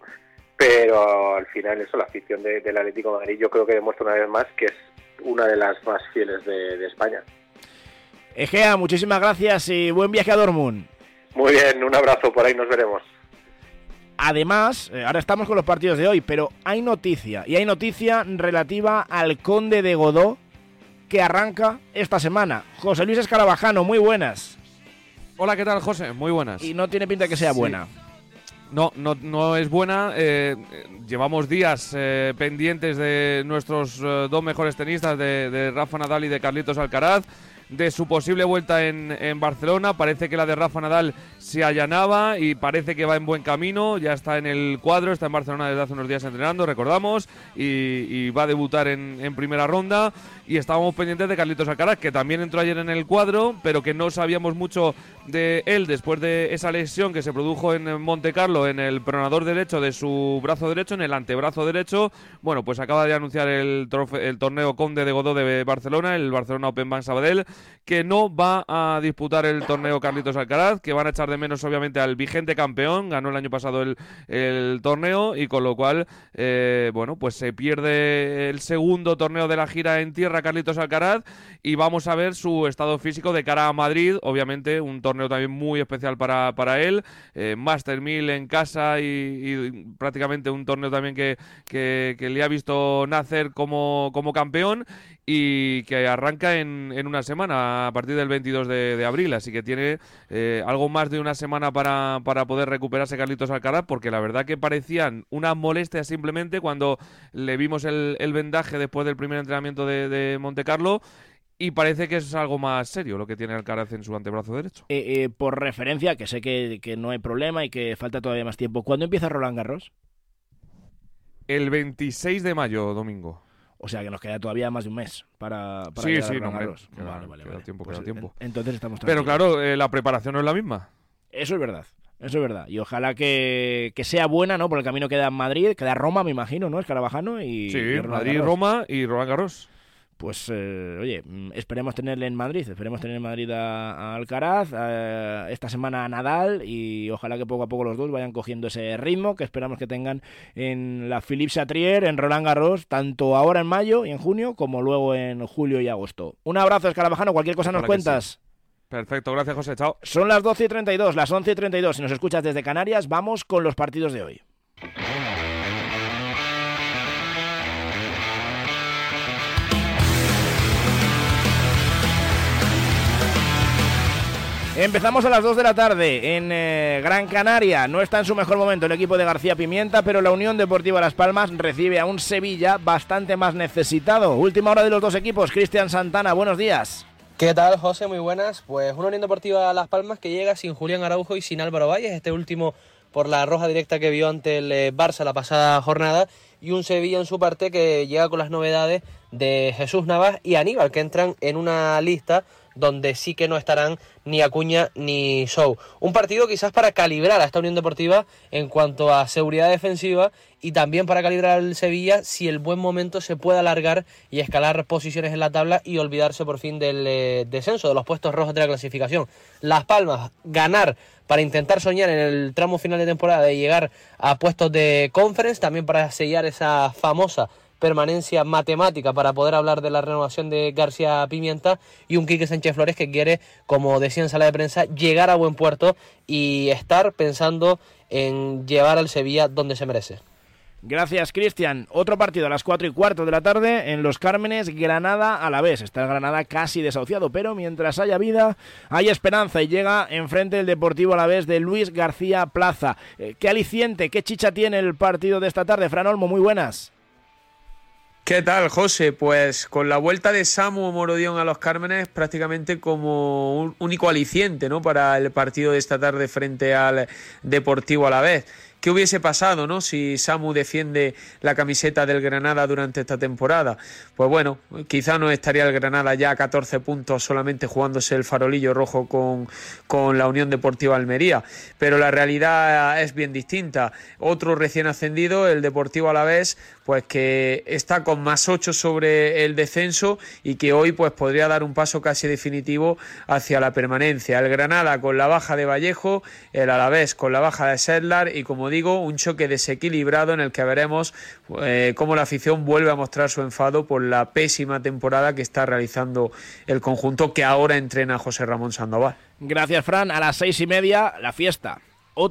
Speaker 17: pero al final eso, la afición de, del Atlético de Madrid yo creo que demuestra una vez más que es una de las más fieles de, de España.
Speaker 2: Egea, muchísimas gracias y buen viaje a Dortmund.
Speaker 17: Muy bien, un abrazo, por ahí nos veremos.
Speaker 2: Además, ahora estamos con los partidos de hoy, pero hay noticia, y hay noticia relativa al Conde de Godó, que arranca esta semana. José Luis Escarabajano, muy buenas.
Speaker 18: Hola, ¿qué tal, José? Muy buenas.
Speaker 2: Y no tiene pinta de que sea
Speaker 18: sí.
Speaker 2: buena.
Speaker 18: No, no, no es buena. Eh, llevamos días eh, pendientes de nuestros eh, dos mejores tenistas, de, de Rafa Nadal y de Carlitos Alcaraz, de su posible vuelta en, en Barcelona. Parece que la de Rafa Nadal se allanaba y parece que va en buen camino. Ya está en el cuadro, está en Barcelona desde hace unos días entrenando, recordamos, y, y va a debutar en, en primera ronda. Y estábamos pendientes de Carlitos Alcaraz, que también entró ayer en el cuadro, pero que no sabíamos mucho de él después de esa lesión que se produjo en Monte Carlo, en el pronador derecho de su brazo derecho, en el antebrazo derecho. Bueno, pues acaba de anunciar el, trofe, el torneo Conde de Godó de Barcelona, el Barcelona Open Bank Sabadell, que no va a disputar el torneo Carlitos Alcaraz, que van a echar de menos obviamente al vigente campeón, ganó el año pasado el, el torneo, y con lo cual, eh, bueno, pues se pierde el segundo torneo de la gira en tierra Carlitos Alcaraz, y vamos a ver su estado físico de cara a Madrid, obviamente un torneo también muy especial para, para él, eh, Master mil en casa y, y prácticamente un torneo también que, que, que le ha visto nacer como, como campeón, y que arranca en, en una semana, a partir del veintidós de, de abril, así que tiene eh, algo más de una semana para, para poder recuperarse Carlitos Alcaraz, porque la verdad que parecían unas molestias simplemente cuando le vimos el, el vendaje después del primer entrenamiento de, de Monte Carlo, y parece que es algo más serio lo que tiene Alcaraz en su antebrazo derecho.
Speaker 2: Eh, eh, por referencia, que sé que, que no hay problema y que falta todavía más tiempo, ¿cuándo empieza Roland Garros?
Speaker 18: El veintiséis de mayo, domingo.
Speaker 2: O sea que nos queda todavía más de un mes para, para
Speaker 18: sí,
Speaker 2: llegar
Speaker 18: sí,
Speaker 2: a Roland
Speaker 18: no,
Speaker 2: Garros.
Speaker 18: Queda,
Speaker 2: vale, vale,
Speaker 18: queda
Speaker 2: vale.
Speaker 18: tiempo,
Speaker 2: Pues
Speaker 18: queda tiempo.
Speaker 2: Entonces estamos
Speaker 18: tranquilos. Pero claro, eh, la preparación no es la misma.
Speaker 2: Eso es verdad, eso es verdad. Y ojalá que, que sea buena, ¿no? Por el camino queda Madrid, queda Roma, me imagino, ¿no? Escarabajano y...
Speaker 18: Sí,
Speaker 2: y
Speaker 18: Madrid, Garros. Roma y Roland Garros.
Speaker 2: Pues, eh, oye, esperemos tenerle en Madrid, esperemos tener en Madrid a, a Alcaraz, a, esta semana a Nadal, y ojalá que poco a poco los dos vayan cogiendo ese ritmo que esperamos que tengan en la Philippe Chatrier, en Roland Garros, tanto ahora en mayo y en junio, como luego en julio y agosto. Un abrazo, Escarabajano, cualquier cosa nos cuentas.
Speaker 18: Sí. Perfecto, gracias, José, chao.
Speaker 2: Son las doce y treinta y dos, las once y treinta y dos, si nos escuchas desde Canarias, vamos con los partidos de hoy. Empezamos a las dos de la tarde en eh, Gran Canaria. No está en su mejor momento el equipo de García Pimienta, pero la Unión Deportiva Las Palmas recibe a un Sevilla bastante más necesitado. Última hora de los dos equipos. Cristian Santana, buenos días.
Speaker 19: ¿Qué tal, José? Muy buenas. Pues una Unión Deportiva Las Palmas que llega sin Julián Araujo y sin Álvaro Valles, este último por la roja directa que vio ante el eh, Barça la pasada jornada, y un Sevilla en su parte que llega con las novedades de Jesús Navas y Aníbal, que entran en una lista donde sí que no estarán ni Acuña ni Sou. Un partido quizás para calibrar a esta Unión Deportiva en cuanto a seguridad defensiva, y también para calibrar al Sevilla si el buen momento se puede alargar y escalar posiciones en la tabla y olvidarse por fin del eh, descenso, de los puestos rojos de la clasificación. Las Palmas, ganar para intentar soñar en el tramo final de temporada de llegar a puestos de Conference, también para sellar esa famosa permanencia matemática para poder hablar de la renovación de García Pimienta, y un Quique Sánchez Flores que quiere, como decía en sala de prensa, llegar a buen puerto y estar pensando en llevar al Sevilla donde se merece.
Speaker 2: Gracias, Cristian. Otro partido a las cuatro y cuarto de la tarde en Los Cármenes, Granada Alavés. Está el Granada casi desahuciado, pero mientras haya vida, hay esperanza, y llega enfrente el Deportivo Alavés de Luis García Plaza. Eh, ¿Qué aliciente, qué chicha tiene el partido de esta tarde? Fran Olmo, muy buenas.
Speaker 20: ¿Qué tal, José? Pues con la vuelta de Samu Morodión a Los Cármenes prácticamente como un único aliciente, ¿no?, para el partido de esta tarde frente al Deportivo Alavés. ¿Qué hubiese pasado, no?, si Samu defiende la camiseta del Granada durante esta temporada? Pues bueno, quizá no estaría el Granada ya a catorce puntos solamente jugándose el farolillo rojo con, con la Unión Deportiva Almería, pero la realidad es bien distinta. Otro recién ascendido, el Deportivo Alavés, pues que está con más ocho sobre el descenso y que hoy pues podría dar un paso casi definitivo hacia la permanencia. El Granada con la baja de Vallejo, el Alavés con la baja de Sedlar, y como digo, un choque desequilibrado en el que veremos eh, cómo la afición vuelve a mostrar su enfado por la pésima temporada que está realizando el conjunto que ahora entrena José Ramón Sandoval.
Speaker 2: Gracias, Fran. A las seis y media, la fiesta. Otra.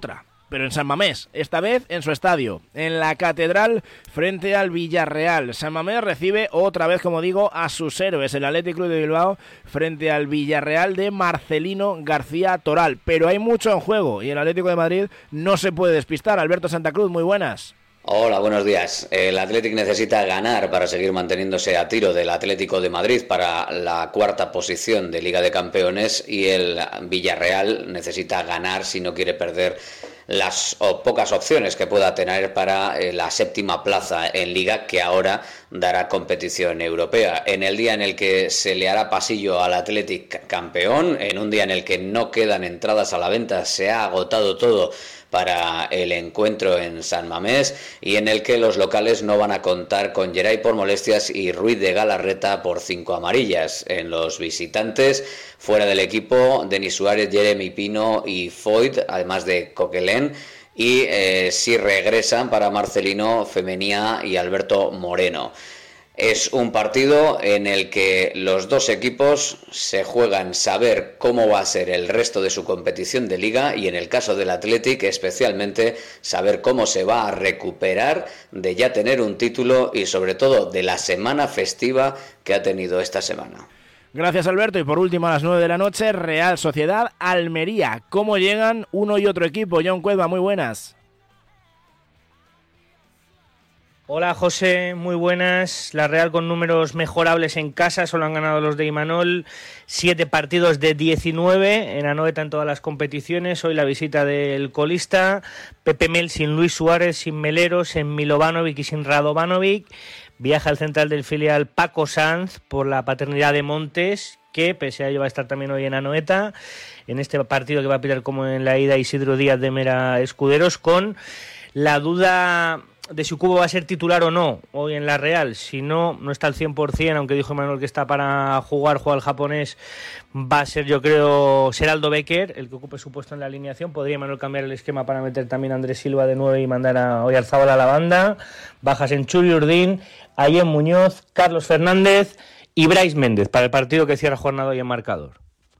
Speaker 2: pero en San Mamés, esta vez en su estadio, en la Catedral frente al Villarreal. San Mamés recibe otra vez, como digo, a sus héroes, el Athletic Club de Bilbao frente al Villarreal de Marcelino García Toral, pero hay mucho en juego y el Atlético de Madrid no se puede despistar. Alberto Santa Cruz, muy buenas.
Speaker 21: Hola, buenos días. El Athletic necesita ganar para seguir manteniéndose a tiro del Atlético de Madrid para la cuarta posición de Liga de Campeones, y el Villarreal necesita ganar si no quiere perder las o pocas opciones que pueda tener para eh, la séptima plaza en Liga, que ahora dará competición europea. En el día en el que se le hará pasillo al Athletic campeón, en un día en el que no quedan entradas a la venta, se ha agotado todo para el encuentro en San Mamés, y en el que los locales no van a contar con Geray por molestias y Ruiz de Galarreta por cinco amarillas. En los visitantes, fuera del equipo, Denis Suárez, Jeremy Pino y Foyt, además de Coquelin, y eh, sí regresan para Marcelino, Femenía y Alberto Moreno. Es un partido en el que los dos equipos se juegan saber cómo va a ser el resto de su competición de liga, y en el caso del Athletic especialmente saber cómo se va a recuperar de ya tener un título y sobre todo de la semana festiva que ha tenido esta semana.
Speaker 2: Gracias, Alberto. Y por último, a las nueve de la noche, Real Sociedad Almería. ¿Cómo llegan uno y otro equipo? John Cueva, muy buenas.
Speaker 22: Hola José, muy buenas. La Real con números mejorables en casa, solo han ganado los de Imanol, siete partidos de diecinueve en Anoeta en todas las competiciones. Hoy la visita del colista, Pepe Mel sin Luis Suárez, sin Melero, sin Milovanovic y sin Radovanovic. Viaja al central del filial Paco Sanz por la paternidad de Montes, que pese a ello va a estar también hoy en Anoeta, en este partido que va a pitar como en la ida Isidro Díaz de Mera Escuderos, con la duda de si Cubo va a ser titular o no hoy en la Real. Si no, no está al cien por ciento, aunque dijo Manuel que está para jugar, juega el japonés, va a ser, yo creo, Seraldo Becker el que ocupe su puesto en la alineación. Podría Manuel cambiar el esquema para meter también a Andrés Silva de nueve y mandar a Oyarzábal a la banda. Bajas en Churi Urdín, Ayem Muñoz, Carlos Fernández y Brais Méndez para el partido que cierra jornada hoy en marcador.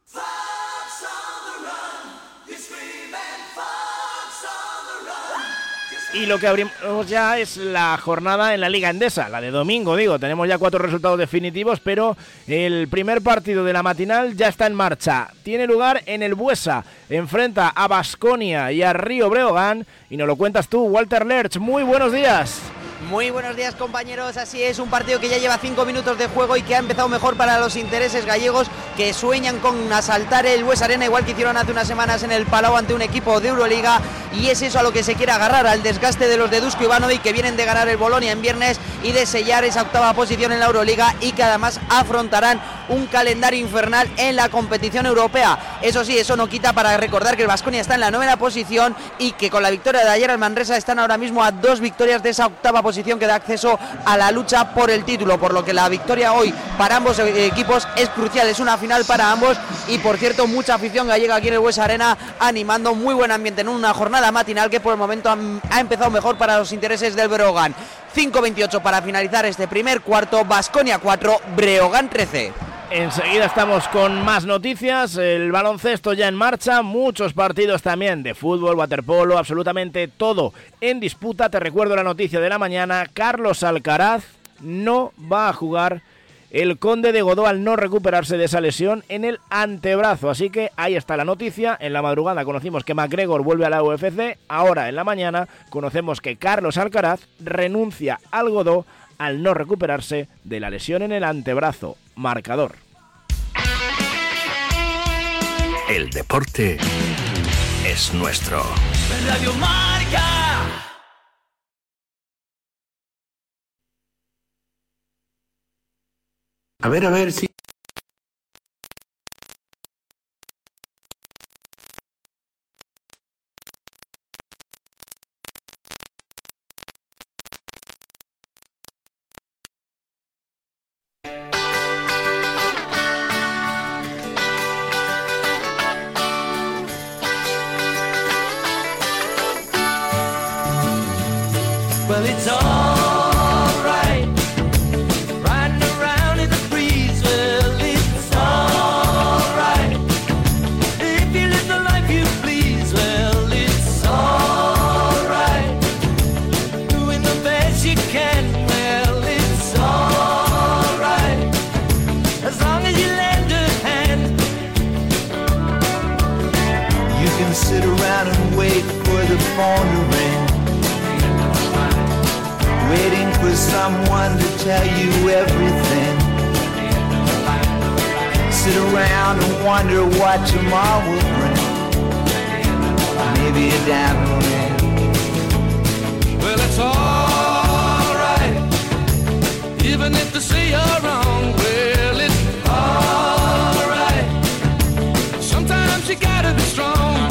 Speaker 2: Y lo que abrimos ya es la jornada en la Liga Endesa, la de domingo, digo. Tenemos ya cuatro resultados definitivos, pero el primer partido de la matinal ya está en marcha. Tiene lugar en el Buesa, enfrenta a Baskonia y a Río Breogán, y nos lo cuentas tú, Walter Lerch. Muy buenos días.
Speaker 23: Muy buenos días, compañeros. Así es, un partido que ya lleva cinco minutos de juego y que ha empezado mejor para los intereses gallegos, que sueñan con asaltar el Buesa Arena, igual que hicieron hace unas semanas en el Palau ante un equipo de Euroliga, y es eso a lo que se quiere agarrar, al desgaste de los de Dusko Ivanovic, que vienen de ganar el Bolonia en viernes y de sellar esa octava posición en la Euroliga, y que además afrontarán un calendario infernal en la competición europea. Eso sí, eso no quita para recordar que el Baskonia está en la novena posición y que con la victoria de ayer al Manresa están ahora mismo a dos victorias de esa octava posición posición que da acceso a la lucha por el título, por lo que la victoria hoy para ambos equipos es crucial, es una final para ambos. Y por cierto, mucha afición gallega aquí en el Buesa Arena animando, muy buen ambiente en una jornada matinal que por el momento ha, ha empezado mejor para los intereses del Breogán. cinco veintiocho para finalizar este primer cuarto, Baskonia cuatro, Breogán trece.
Speaker 2: Enseguida estamos con más noticias, el baloncesto ya en marcha, muchos partidos también de fútbol, waterpolo, absolutamente todo en disputa. Te recuerdo la noticia de la mañana: Carlos Alcaraz no va a jugar el Conde de Godó al no recuperarse de esa lesión en el antebrazo. Así que ahí está la noticia. En la madrugada conocimos que McGregor vuelve a la U F C, ahora en la mañana conocemos que Carlos Alcaraz renuncia al Godó al no recuperarse de la lesión en el antebrazo. Marcador.
Speaker 10: El deporte es nuestro.
Speaker 24: Radio Marca.
Speaker 7: A ver, a ver, sí.
Speaker 24: Well, it's all right, riding around in the breeze. Well, it's all right, if you live the life you please. Well, it's all phone to ring, waiting for someone to tell you everything. Sit around and wonder what tomorrow will bring. Maybe a diamond ring. Well, it's alright, even if they say you're wrong. Well, it's alright. Sometimes you gotta be strong.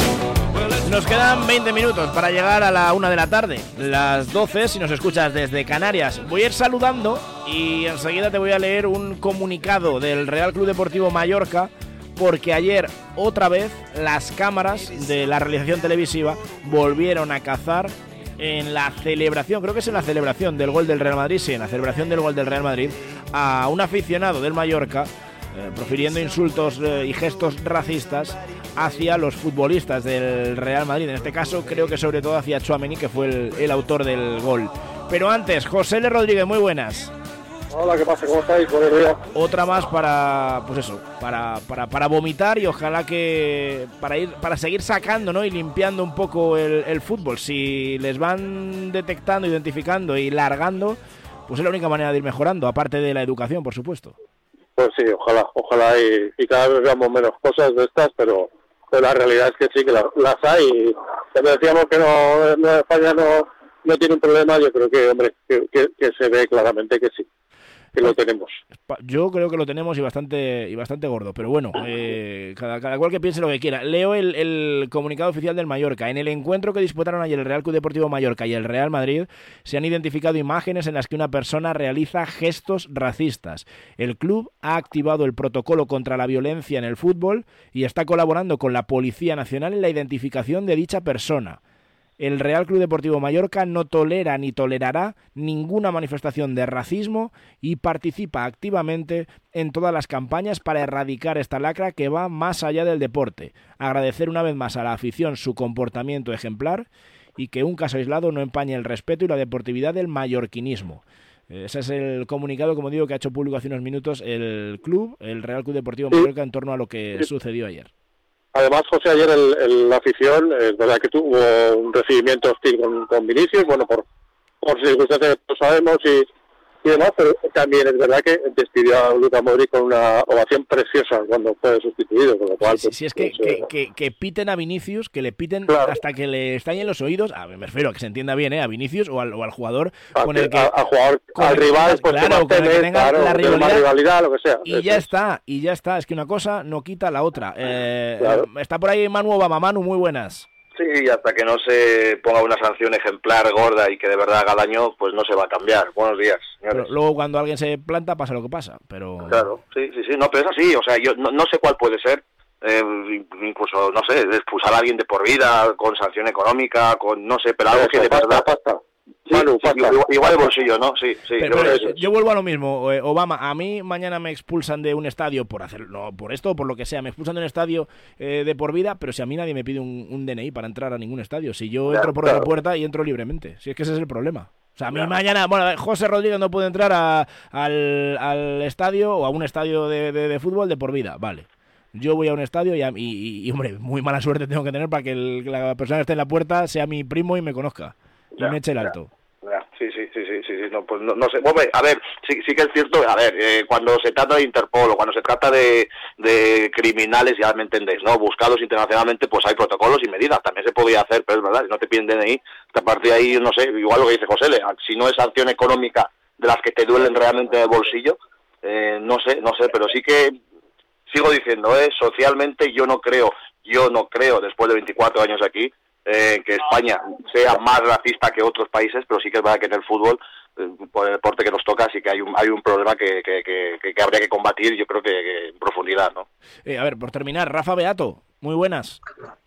Speaker 2: Nos quedan veinte minutos para llegar a la una de la tarde, las doce si nos escuchas desde Canarias. Voy a ir saludando y enseguida te voy a leer un comunicado del Real Club Deportivo Mallorca, porque ayer otra vez las cámaras de la realización televisiva volvieron a cazar en la celebración, creo que es en la celebración del gol del Real Madrid, sí, en la celebración del gol del Real Madrid, a un aficionado del Mallorca eh, profiriendo insultos eh, y gestos racistas hacia los futbolistas del Real Madrid. En este caso creo que sobre todo hacia Tchouaméni, que fue el, el autor del gol. Pero antes, José L. Rodríguez, muy buenas.
Speaker 1: Hola, ¿qué pasa? ¿Cómo estáis? Buenos días.
Speaker 2: Otra más para, pues eso, para, para, para vomitar y ojalá que para ir para seguir sacando, ¿no? Y limpiando un poco el, el fútbol. Si les van detectando, identificando y largando, pues es la única manera de ir mejorando, aparte de la educación, por supuesto.
Speaker 1: Pues sí, ojalá, ojalá y, y cada vez veamos menos cosas de estas, pero, pero la realidad es que sí, que la, las hay. Y cuando decíamos que no, no España no, no tiene un problema, yo creo que, hombre, que, que, que se ve claramente que sí. Que lo tenemos.
Speaker 2: Yo creo que lo tenemos y bastante y bastante gordo, pero bueno, eh, cada, cada cual que piense lo que quiera. Leo el, el comunicado oficial del Mallorca. En el encuentro que disputaron ayer el Real Club Deportivo Mallorca y el Real Madrid, se han identificado imágenes en las que una persona realiza gestos racistas. El club ha activado el protocolo contra la violencia en el fútbol y está colaborando con la Policía Nacional en la identificación de dicha persona. El Real Club Deportivo Mallorca no tolera ni tolerará ninguna manifestación de racismo y participa activamente en todas las campañas para erradicar esta lacra que va más allá del deporte. Agradecer una vez más a la afición su comportamiento ejemplar y que un caso aislado no empañe el respeto y la deportividad del mallorquinismo. Ese es el comunicado, como digo, que ha hecho público hace unos minutos el club, el Real Club Deportivo Mallorca, en torno a lo que sucedió ayer.
Speaker 1: Además, José, ayer el, el, la afición, es verdad que tuvo un recibimiento hostil con, con Vinicius, bueno, por, por circunstancias que no sabemos y, y demás, pero también es verdad que despidió a Luka Modric con una ovación preciosa cuando fue sustituido, con lo cual...
Speaker 2: Sí,
Speaker 1: pues,
Speaker 2: sí, es que,
Speaker 1: pues,
Speaker 2: que, que, que piten a Vinicius, que le piten claro. hasta que le estallen los oídos, a, me refiero a que se entienda bien, ¿eh? A Vinicius o al, o al jugador
Speaker 1: a,
Speaker 2: con el que...
Speaker 1: A, a jugador, al rival, pues
Speaker 2: claro,
Speaker 1: que, tener,
Speaker 2: que tenga
Speaker 1: claro,
Speaker 2: la rivalidad,
Speaker 1: más rivalidad, lo que sea.
Speaker 2: Y ya es. está, y ya está, es que una cosa no quita la otra. Eh, claro. Está por ahí Manu Obama. Manu, muy buenas.
Speaker 4: Sí, hasta que no se ponga una sanción ejemplar gorda y que de verdad haga daño, pues no se va a cambiar. Buenos días, señores.
Speaker 2: Pero luego cuando alguien se planta pasa lo que pasa, pero...
Speaker 4: Claro, sí, sí, sí, no, pero es así, o sea, yo no, no sé cuál puede ser, eh, incluso, no sé, expulsar a alguien de por vida, con sanción económica, con, no sé, pero algo Eso, que de verdad...
Speaker 1: Pasta.
Speaker 4: Sí,
Speaker 1: Manu,
Speaker 4: sí, igual, igual de bolsillo, ¿no? Sí, sí.
Speaker 2: Pero,
Speaker 4: yo,
Speaker 2: pero,
Speaker 4: yo,
Speaker 2: yo vuelvo a lo mismo, eh, Obama. A mí mañana me expulsan de un estadio por hacer, no, por esto o por lo que sea. Me expulsan de un estadio eh, de por vida, pero si a mí nadie me pide un, un D N I para entrar a ningún estadio. Si yo entro por claro. la puerta y entro libremente. Si es que ese es el problema. O sea, a mí claro. mañana, bueno, José Rodríguez no puede entrar a, al, al estadio o a un estadio de, de, de fútbol de por vida. Vale. Yo voy a un estadio y, a, y, y, y, hombre, muy mala suerte tengo que tener para que el, la persona que esté en la puerta sea mi primo y me conozca. Y ya, me eche el alto.
Speaker 4: Ya. Sí, sí, sí, sí, sí, sí, no, pues no, no sé, bueno, a ver, sí, sí que es cierto, a ver, eh, cuando se trata de Interpol o cuando se trata de, de criminales, ya me entendéis, ¿no? Buscados internacionalmente, pues hay protocolos y medidas, también se podía hacer, pero es verdad, si no te piden D N I, a partir de ahí, no sé, igual lo que dice José, si no es sanción económica de las que te duelen realmente en el bolsillo, eh, no sé, no sé, pero sí que sigo diciendo, eh, socialmente yo no creo, yo no creo, después de veinticuatro años aquí, Eh, que España sea más racista que otros países, pero sí que es verdad que en el fútbol, eh, por el deporte que nos toca, sí que hay un hay un problema que, que, que, que habría que combatir, yo creo que, que en profundidad, ¿no?
Speaker 2: Eh, a ver, por terminar, Rafa Beato, muy buenas.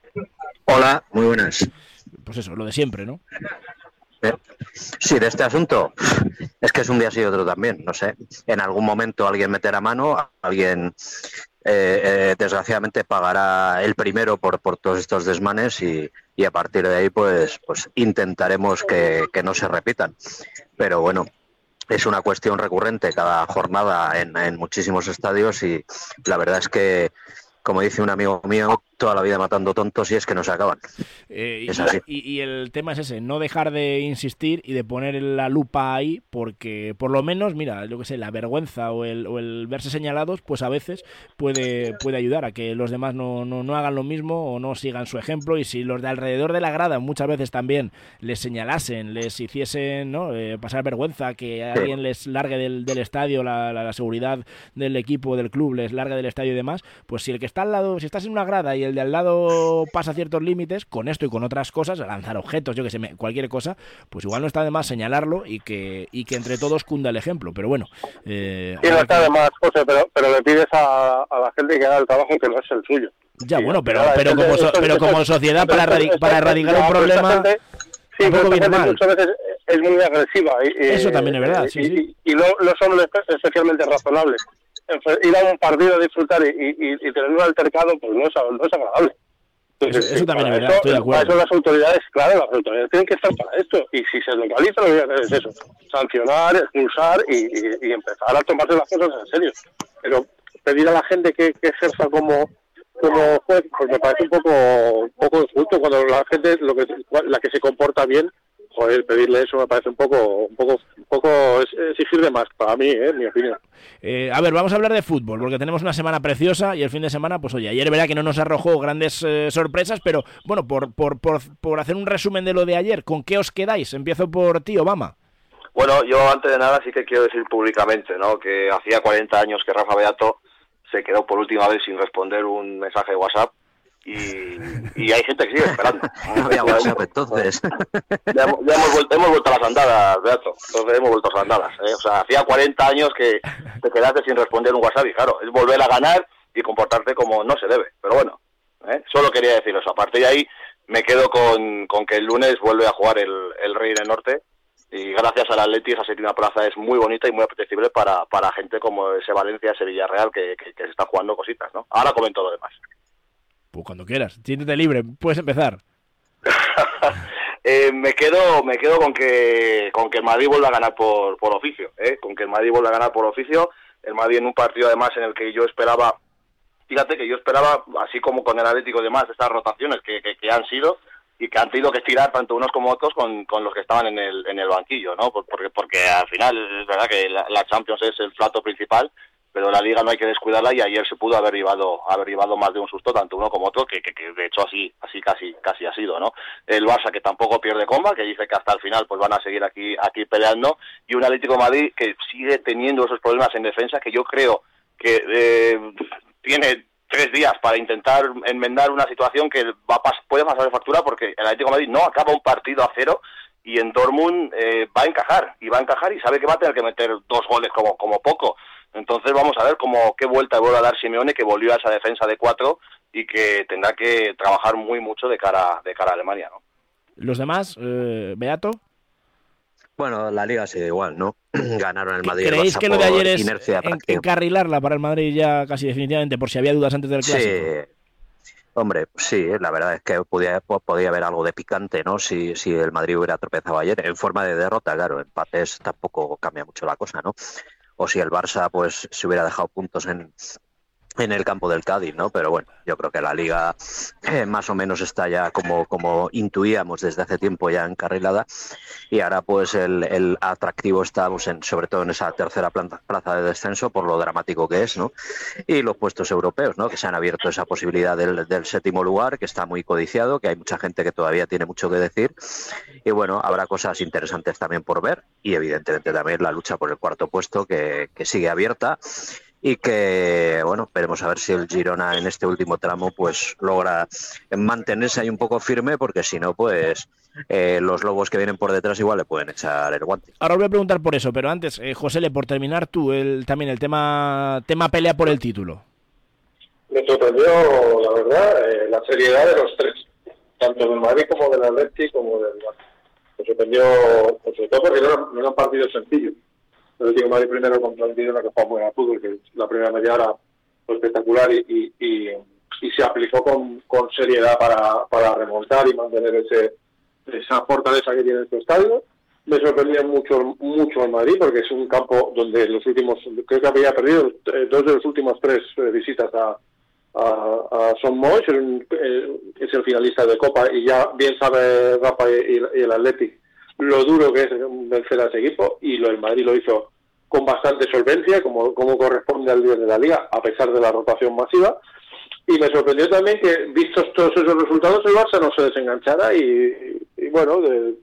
Speaker 5: Hola, muy buenas.
Speaker 2: Pues eso, lo de siempre, ¿no?
Speaker 5: Eh, sí, de este asunto, es que es un día sí y otro también, no sé. En algún momento alguien meterá mano, alguien... Eh, eh, desgraciadamente pagará el primero por, por todos estos desmanes y, y a partir de ahí pues, pues intentaremos que, que no se repitan. Pero bueno, es una cuestión recurrente cada jornada en, en muchísimos estadios y la verdad es que como dice un amigo mío, toda la vida matando tontos y es que no se acaban.
Speaker 2: Eh,
Speaker 5: es
Speaker 2: y,
Speaker 5: así.
Speaker 2: Y, y el tema es ese, no dejar de insistir y de poner la lupa ahí, porque por lo menos, mira, yo que sé, la vergüenza o el, o el verse señalados, pues a veces puede, puede ayudar a que los demás no, no, no hagan lo mismo o no sigan su ejemplo, y si los de alrededor de la grada muchas veces también les señalasen, les hiciesen, ¿no?, eh, pasar vergüenza, que alguien les largue del, del estadio, la, la, la seguridad del equipo, del club, les largue del estadio y demás, pues si el que está al lado, si estás en una grada y el de al lado pasa ciertos límites, con esto y con otras cosas, lanzar objetos, yo que sé, cualquier cosa, pues igual no está de más señalarlo y que y que entre todos cunda el ejemplo, pero bueno. Eh,
Speaker 1: sí, no está
Speaker 2: que...
Speaker 1: de más, José, pero, pero le pides a, a la gente que haga el trabajo que no es el suyo.
Speaker 2: Ya,
Speaker 1: sí,
Speaker 2: bueno, pero,
Speaker 1: pero,
Speaker 2: pero, como, so, pero como sociedad para, erradic para erradicar un problema...
Speaker 1: Gente, sí, pero viene mal. Muchas veces es muy agresiva. Y,
Speaker 2: Eso y, también es verdad, sí,
Speaker 1: y,
Speaker 2: sí.
Speaker 1: Y, y no, no son especialmente razonables. Ir a un partido a disfrutar y, y, y tener un altercado, pues no es, no es agradable. Entonces,
Speaker 2: eso, eso también es verdad,
Speaker 1: eso,
Speaker 2: estoy de acuerdo.
Speaker 1: Para eso las autoridades, claro, las autoridades tienen que estar para esto. Y si se localiza, lo que hay que hacer es eso: sancionar, expulsar y, y, y empezar a tomarse las cosas en serio. Pero pedir a la gente que, que ejerza como como juez, pues me parece un poco un poco injusto cuando la gente, lo que la que se comporta bien, joder, pedirle eso me parece un poco un poco un poco exigir de más para mí, eh, en mi opinión.
Speaker 2: Eh, a ver, vamos a hablar de fútbol, porque tenemos una semana preciosa y el fin de semana, pues oye, ayer verá que no nos arrojó grandes eh, sorpresas, pero bueno, por, por, por, por hacer un resumen de lo de ayer, ¿con qué os quedáis? Empiezo por ti, Obama.
Speaker 4: Bueno, yo antes de nada sí que quiero decir públicamente, ¿no?, que hacía cuarenta años que Rafa Beato se quedó por última vez sin responder un mensaje de WhatsApp y, y hay gente que sigue esperando.
Speaker 5: No había WhatsApp entonces.
Speaker 4: Ya, hemos, ya hemos, vuelto, hemos vuelto a las andadas, Beato. Entonces hemos vuelto a las andadas. ¿eh? O sea, hacía cuarenta años que te quedaste sin responder un WhatsApp y claro, es volver a ganar y comportarte como no se debe. Pero bueno, ¿eh? Solo quería decir eso. A partir de ahí me quedo con, con que el lunes vuelve a jugar el, el Rey del Norte. Y gracias al Atleti esa séptima plaza es muy bonita y muy apetecible para, para gente como ese Valencia, ese Villarreal, que, que, que se está jugando cositas, ¿no? Ahora comento lo demás.
Speaker 2: Pues cuando quieras, siéntete libre, puedes empezar.
Speaker 4: eh, me quedo me quedo con que con que el Madrid vuelva a ganar por, por oficio, ¿eh? Con que el Madrid vuelva a ganar por oficio. El Madrid en un partido además en el que yo esperaba, fíjate que yo esperaba, así como con el Atlético y demás, estas rotaciones que, que, que han sido y que han tenido que estirar tanto unos como otros con, con los que estaban en el en el banquillo, ¿no? Porque, porque al final es verdad que la, la Champions es el plato principal, pero la Liga no hay que descuidarla y ayer se pudo haber llevado haber llevado más de un susto tanto uno como otro, que, que, que de hecho así así casi casi ha sido, ¿no? El Barça, que tampoco pierde comba, que dice que hasta el final pues van a seguir aquí aquí peleando, y un Atlético de Madrid que sigue teniendo esos problemas en defensa, que yo creo que eh, tiene tres días para intentar enmendar una situación que va a pas- puede pasar de factura, porque el Atlético de Madrid no acaba un partido a cero y en Dortmund eh, va a encajar, y va a encajar y sabe que va a tener que meter dos goles como como poco. Entonces vamos a ver cómo qué vuelta vuelve a dar Simeone, que volvió a esa defensa de cuatro y que tendrá que trabajar muy mucho de cara de cara a Alemania, ¿no?
Speaker 2: Los demás, eh, Beato.
Speaker 5: Bueno, la Liga sigue igual, ¿no? Ganaron el Madrid.
Speaker 2: ¿Creéis
Speaker 5: el
Speaker 2: que lo de ayer es en,
Speaker 5: en,
Speaker 2: encarrilarla para el Madrid ya casi definitivamente, por si había dudas antes del Clásico?
Speaker 5: Sí, hombre, sí, la verdad es que podía, podía haber algo de picante, ¿no? Si, si el Madrid hubiera tropezado ayer, en forma de derrota, claro, empates tampoco cambia mucho la cosa, ¿no? O si el Barça pues se hubiera dejado puntos en, en el campo del Cádiz, ¿no? Pero bueno, yo creo que la Liga eh, más o menos está ya como, como intuíamos desde hace tiempo ya encarrilada, y ahora pues el, el atractivo está pues, en, sobre todo en esa tercera planta, plaza de descenso por lo dramático que es, ¿no? Y los puestos europeos, ¿no? Que se han abierto esa posibilidad del, del séptimo lugar, que está muy codiciado, que hay mucha gente que todavía tiene mucho que decir, y bueno, habrá cosas interesantes también por ver, y evidentemente también la lucha por el cuarto puesto que, que sigue abierta. Y que, bueno, veremos a ver si el Girona en este último tramo pues logra mantenerse ahí un poco firme, porque si no, pues eh, los lobos que vienen por detrás igual le pueden echar el guante.
Speaker 2: Ahora os voy a preguntar por eso, pero antes, eh, Josele, por terminar tú, el, también el tema tema pelea por el título.
Speaker 1: Me sorprendió, la verdad, eh, la seriedad de los tres, tanto del Madrid como del Atlético como del Barça. Me sorprendió, pues, sobre todo porque no eran, no eran partidos sencillos. El Atlético de Madrid primero contra el Girona, que juega muy al fútbol, que la primera media hora fue espectacular y, y, y, y se aplicó con, con seriedad para, para remontar y mantener ese esa fortaleza que tiene este estadio. Me sorprendía mucho mucho el Madrid, porque es un campo donde los últimos, creo que había perdido dos de los últimos tres visitas a, a, a Son Moix, es, un, eh, es el finalista de Copa y ya bien sabe Rafa y, y el Athletic lo duro que es vencer a ese equipo, y lo, el Madrid lo hizo con bastante solvencia, como, como corresponde al líder de la Liga, a pesar de la rotación masiva. Y me sorprendió también que, vistos todos esos resultados, el Barça no se desenganchara y, y bueno, de,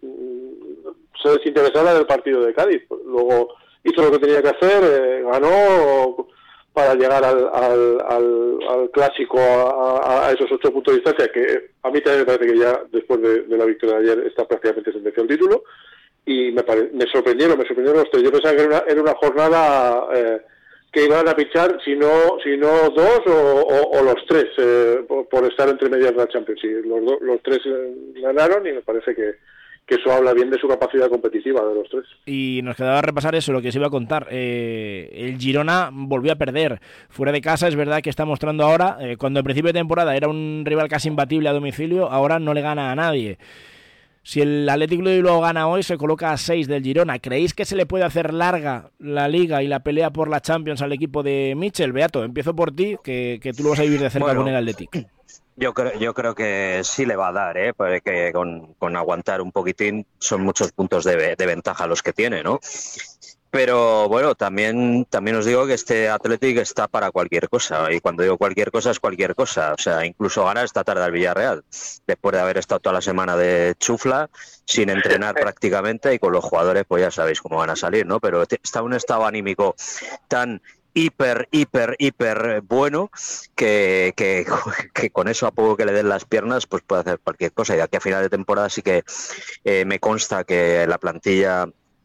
Speaker 1: se desinteresara del partido de Cádiz. Luego hizo lo que tenía que hacer, eh, ganó para llegar al, al, al, al clásico a, a esos ocho puntos de distancia, que a mí también me parece que ya después de, de la victoria de ayer está prácticamente sentenciado el título. Y me, pare, me sorprendieron, me sorprendieron los tres. Yo pensaba que era una, era una jornada eh, que iban a pichar, si no, si no dos o, o, o los tres, eh, por, por estar entre medias de la Champions. Y los, do, los tres eh, ganaron, y me parece que, que eso habla bien de su capacidad competitiva de los tres.
Speaker 2: Y nos quedaba repasar eso, lo que os iba a contar. Eh, el Girona volvió a perder fuera de casa, es verdad que está mostrando ahora, eh, cuando en principio de temporada era un rival casi imbatible a domicilio, ahora no le gana a nadie. Si el Athletic Club de Bilbao gana hoy, se coloca a seis del Girona. ¿Creéis que se le puede hacer larga la Liga y la pelea por la Champions al equipo de Michel? Beato, empiezo por ti, que, que tú lo vas a vivir de cerca bueno, con el Athletic.
Speaker 5: Yo creo, yo creo que sí le va a dar, ¿eh? Porque con, con aguantar un poquitín son muchos puntos de, de ventaja los que tiene, ¿no? Pero bueno, también también os digo que este Athletic está para cualquier cosa, y cuando digo cualquier cosa es cualquier cosa, o sea, incluso ganar esta tarde al Villarreal, después de haber estado toda la semana de chufla, sin entrenar prácticamente, y con los jugadores pues ya sabéis cómo van a salir, ¿no? Pero está un estado anímico tan hiper, hiper, hiper bueno que, que, que con eso, a poco que le den las piernas, pues puede hacer cualquier cosa. Y de aquí a final de temporada sí que eh, me consta que la plantilla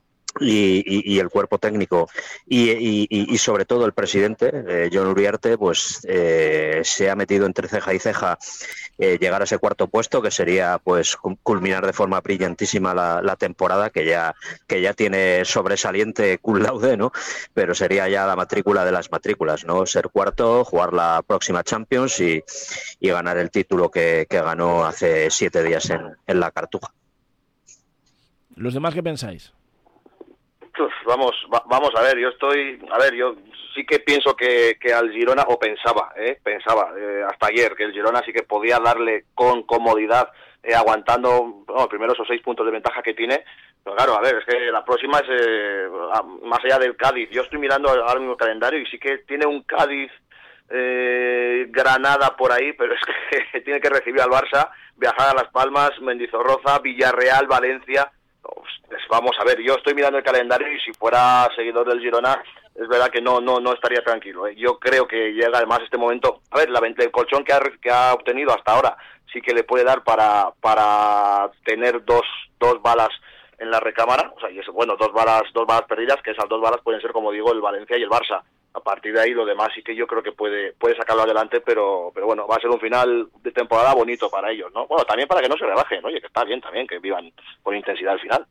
Speaker 5: Y, y, y el cuerpo técnico y, y, y sobre todo el presidente, eh, Jon Uriarte, pues eh, se ha metido entre ceja y ceja eh, llegar a ese cuarto puesto, que sería pues culminar de forma brillantísima la, la temporada, que ya que ya tiene sobresaliente cum laude, ¿no? Pero sería ya la matrícula de las matrículas, ¿no? Ser cuarto, jugar la próxima Champions y, y ganar el título que, que ganó hace siete días en, en la Cartuja.
Speaker 2: ¿Los demás qué pensáis?
Speaker 4: Vamos, va, vamos a ver, yo estoy, a ver, yo sí que pienso que, que al Girona, o pensaba, eh, pensaba eh, hasta ayer, que el Girona sí que podía darle con comodidad, eh, aguantando, bueno, primero esos seis puntos de ventaja que tiene, pero claro, a ver, es que la próxima es eh, más allá del Cádiz. Yo estoy mirando ahora mismo el calendario y sí que tiene un Cádiz, eh, Granada por ahí, pero es que tiene que recibir al Barça, viajar a Las Palmas, Mendizorroza, Villarreal, Valencia. Pues vamos a ver, yo estoy mirando el calendario y si fuera seguidor del Girona, es verdad que no no no estaría tranquilo, ¿eh? Yo creo que llega además este momento, a ver, la, el colchón que ha, que ha obtenido hasta ahora sí que le puede dar para para tener dos dos balas en la recámara, o sea, y eso, bueno, dos balas dos balas perdidas, que esas dos balas pueden ser, como digo, el Valencia y el Barça. A partir de ahí lo demás sí que yo creo que puede puede sacarlo adelante, pero pero bueno, va a ser un final de temporada bonito para ellos, ¿no? Bueno, también para que no se rebajen, oye, que está bien también, que vivan con intensidad al final.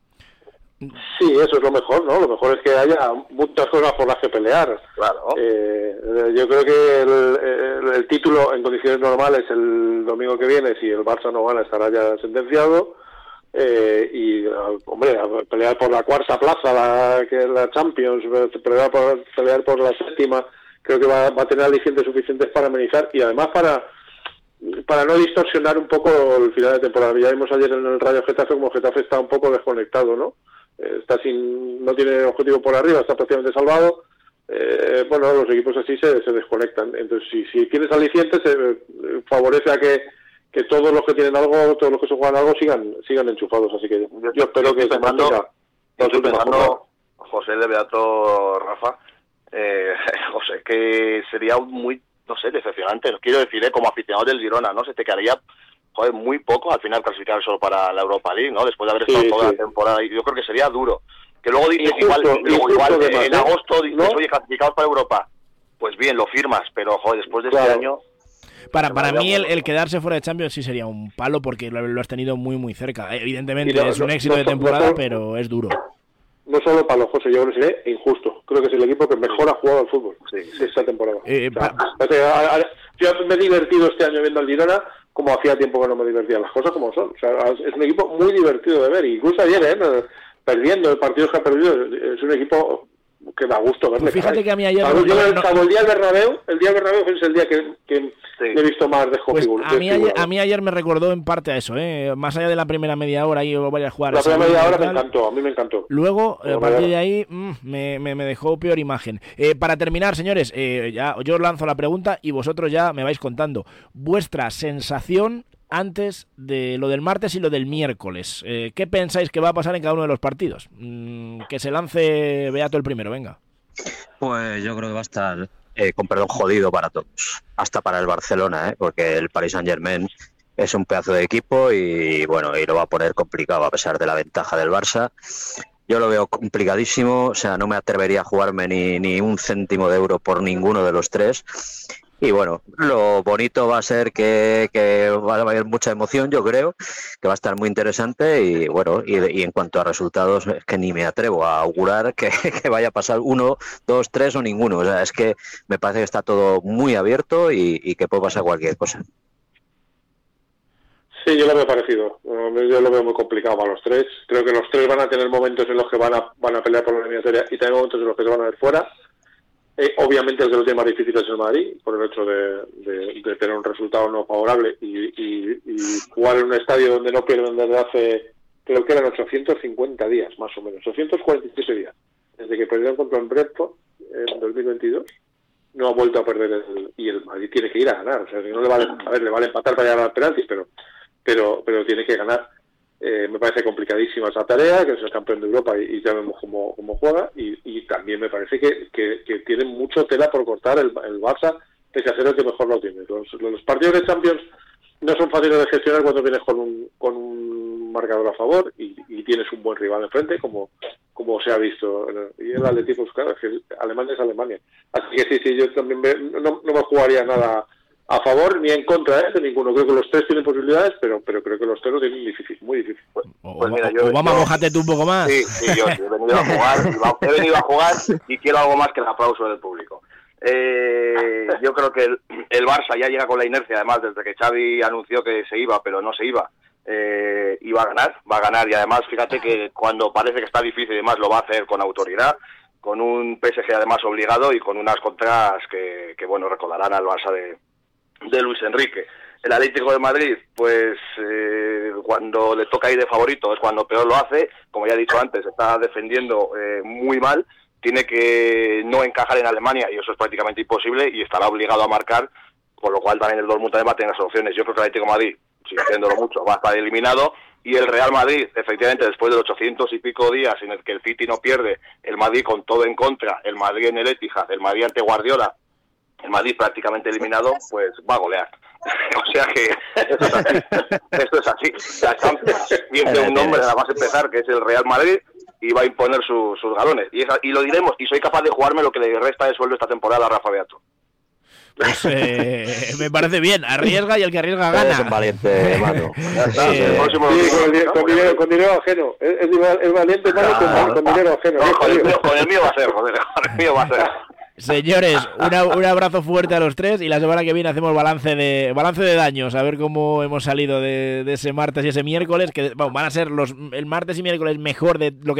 Speaker 1: Sí, eso es lo mejor, ¿no? Lo mejor es que haya muchas cosas por las que pelear.
Speaker 4: Claro.
Speaker 1: Eh, yo creo que el, el, el título en condiciones normales el domingo que viene, si el Barça no gana, estará ya sentenciado. Eh, y hombre, pelear por la cuarta plaza, la, que es la Champions, pelear por, pelear por la séptima, creo que va, va a tener alicientes suficientes para amenizar y además para para no distorsionar un poco el final de temporada. Ya vimos ayer en el Rayo Getafe como Getafe está un poco desconectado, ¿no? Eh, está sin, no tiene objetivo por arriba, está prácticamente salvado. Eh, bueno, los equipos así se, se desconectan. Entonces, si, si tienes alicientes, eh, favorece a que que todos los que tienen algo, todos los que se juegan algo sigan sigan enchufados, así que yo, yo espero que se mantenga.
Speaker 4: Estoy pensando, José de Beato, Rafa, eh, José, que sería muy, no sé, decepcionante, quiero decir, eh, como aficionado del Girona, ¿no? Se te quedaría, joder, muy poco al final clasificar solo para la Europa League, ¿no? Después de haber estado sí, toda sí. la temporada, y yo creo que sería duro. Que luego dices, injusto, igual, luego, igual demás, en agosto dices, ¿no? Oye, clasificados para Europa, pues bien, lo firmas, pero joder, después de claro. este año...
Speaker 2: Para, para mí el, el quedarse fuera de Champions sí sería un palo porque lo, lo has tenido muy muy cerca. Evidentemente no, es un no, éxito no, de temporada, no, pero es duro.
Speaker 1: No solo palo, José, yo creo que sería injusto. Creo que es el equipo que mejor ha jugado al fútbol sí, de esta temporada. Eh, o sea, pa... o sea, yo me he divertido este año viendo al Girona como hacía tiempo que no me divertían las cosas como son. O sea, es un equipo muy divertido de ver. Incluso ayer, ¿eh? perdiendo, el partido que ha perdido, es un equipo que da gusto verle.
Speaker 2: Pues fíjate
Speaker 1: caray.
Speaker 2: que a mí ayer...
Speaker 1: Claro,
Speaker 2: no,
Speaker 1: yo el,
Speaker 2: no,
Speaker 1: el día del Bernabéu, el día del Bernabéu es el día que, que sí. he visto más de
Speaker 2: pues
Speaker 1: hockey.
Speaker 2: a, mí ayer, a mí ayer me recordó en parte a eso, ¿eh? Más allá de la primera media hora y varias jugadas.
Speaker 1: La primera media hora me encantó, a mí me encantó.
Speaker 2: Luego, a partir de ahí, mmm, me, me, me dejó peor imagen. Eh, para terminar, señores, eh, ya yo os lanzo la pregunta y vosotros ya me vais contando. Vuestra sensación antes de lo del martes y lo del miércoles. Eh, ¿Qué pensáis que va a pasar en cada uno de los partidos? Mm, que se lance Beato el primero, venga.
Speaker 5: Pues yo creo que va a estar, eh, con perdón, jodido para todos. Hasta para el Barcelona, ¿eh? Porque el Paris Saint-Germain es un pedazo de equipo y bueno, y lo va a poner complicado a pesar de la ventaja del Barça. Yo lo veo complicadísimo, o sea, no me atrevería a jugarme ni, ni un céntimo de euro por ninguno de los tres. Y bueno, lo bonito va a ser que, que va a haber mucha emoción, yo creo, que va a estar muy interesante y bueno, y, y en cuanto a resultados, es que ni me atrevo a augurar que, que vaya a pasar uno, dos, tres o ninguno. O sea, es que me parece que está todo muy abierto y, y que puede pasar cualquier cosa.
Speaker 1: Sí, yo lo veo parecido. Yo lo veo muy complicado para los tres. Creo que los tres van a tener momentos en los que van a, van a pelear por la eliminatoria y también momentos en los que se van a ver fuera. Eh, obviamente el que lo tiene más difícil es el Madrid, por el hecho de, de, de tener un resultado no favorable y, y, y jugar en un estadio donde no pierden desde hace, creo que eran ochocientos cincuenta días, más o menos, ochocientos cuarenta y siete días, desde que perdieron contra el Brentford en dos mil veintidós, no ha vuelto a perder el, y el Madrid tiene que ir a ganar, o sea, que no le vale, a ver, le vale empatar para llegar al penalti, pero, pero, pero tiene que ganar. Eh, me parece complicadísima esa tarea, que es el campeón de Europa y, y ya vemos cómo, cómo juega, y, y también me parece que, que, que tiene mucho tela por cortar el, el Barça, pese a ser el que mejor lo tiene. Los, los partidos de Champions no son fáciles de gestionar cuando vienes con un, con un marcador a favor y, y tienes un buen rival enfrente, como, como se ha visto. Y el Atlético, pues claro, es que Alemania es Alemania. Así que sí, sí, yo también me, no, no me jugaría nada a favor ni en contra ¿eh? de ninguno. Creo que los tres tienen posibilidades, pero pero creo que los tres lo tienen difícil, muy difícil. Pues,
Speaker 2: pues mira, yo, Obama, yo, mójate tú un poco más.
Speaker 4: Sí, sí, yo, yo he venido a jugar, he venido a jugar y quiero algo más que el aplauso del público. Eh, yo creo que el, el Barça ya llega con la inercia, además, desde que Xavi anunció que se iba, pero no se iba, eh, y va a ganar, va a ganar, y además, fíjate que cuando parece que está difícil y demás, lo va a hacer con autoridad, con un P S G además obligado y con unas contras que, que bueno, recordarán al Barça de de Luis Enrique. El Atlético de Madrid, pues eh, cuando le toca ir de favorito es cuando peor lo hace, como ya he dicho antes, está defendiendo eh, muy mal, tiene que no encajar en Alemania y eso es prácticamente imposible y estará obligado a marcar, con lo cual también el Dortmund también va a tener soluciones. Yo creo que el Atlético de Madrid, sigue haciéndolo mucho, va a estar eliminado y el Real Madrid, efectivamente, después de los ochocientos y pico días en el que el City no pierde, el Madrid con todo en contra, el Madrid en el Etihad, el Madrid ante Guardiola, el Madrid prácticamente eliminado, pues va a golear. O sea que esto es así. Esto es así. La Champions tiene un nombre, nada más empezar, que es el Real Madrid, y va a imponer su, sus galones. Y, esa, y lo diremos, y soy capaz de jugarme lo que le resta de sueldo esta temporada a Rafa Beato.
Speaker 2: Pues eh, me parece bien, arriesga y el que arriesga gana.
Speaker 5: Es un valiente, mano.
Speaker 1: Eh, sí, con, dinero, con, dinero, con dinero ajeno. Es, es, es valiente, mano, claro. con, con dinero ajeno.
Speaker 4: No, con, el mío, con el mío va a ser, joder, con el mío va a ser.
Speaker 2: Señores, una, un abrazo fuerte a los tres y la semana que viene hacemos balance de balance de daños, a ver cómo hemos salido de, de ese martes y ese miércoles, que bueno, van a ser los el martes y miércoles mejor de lo que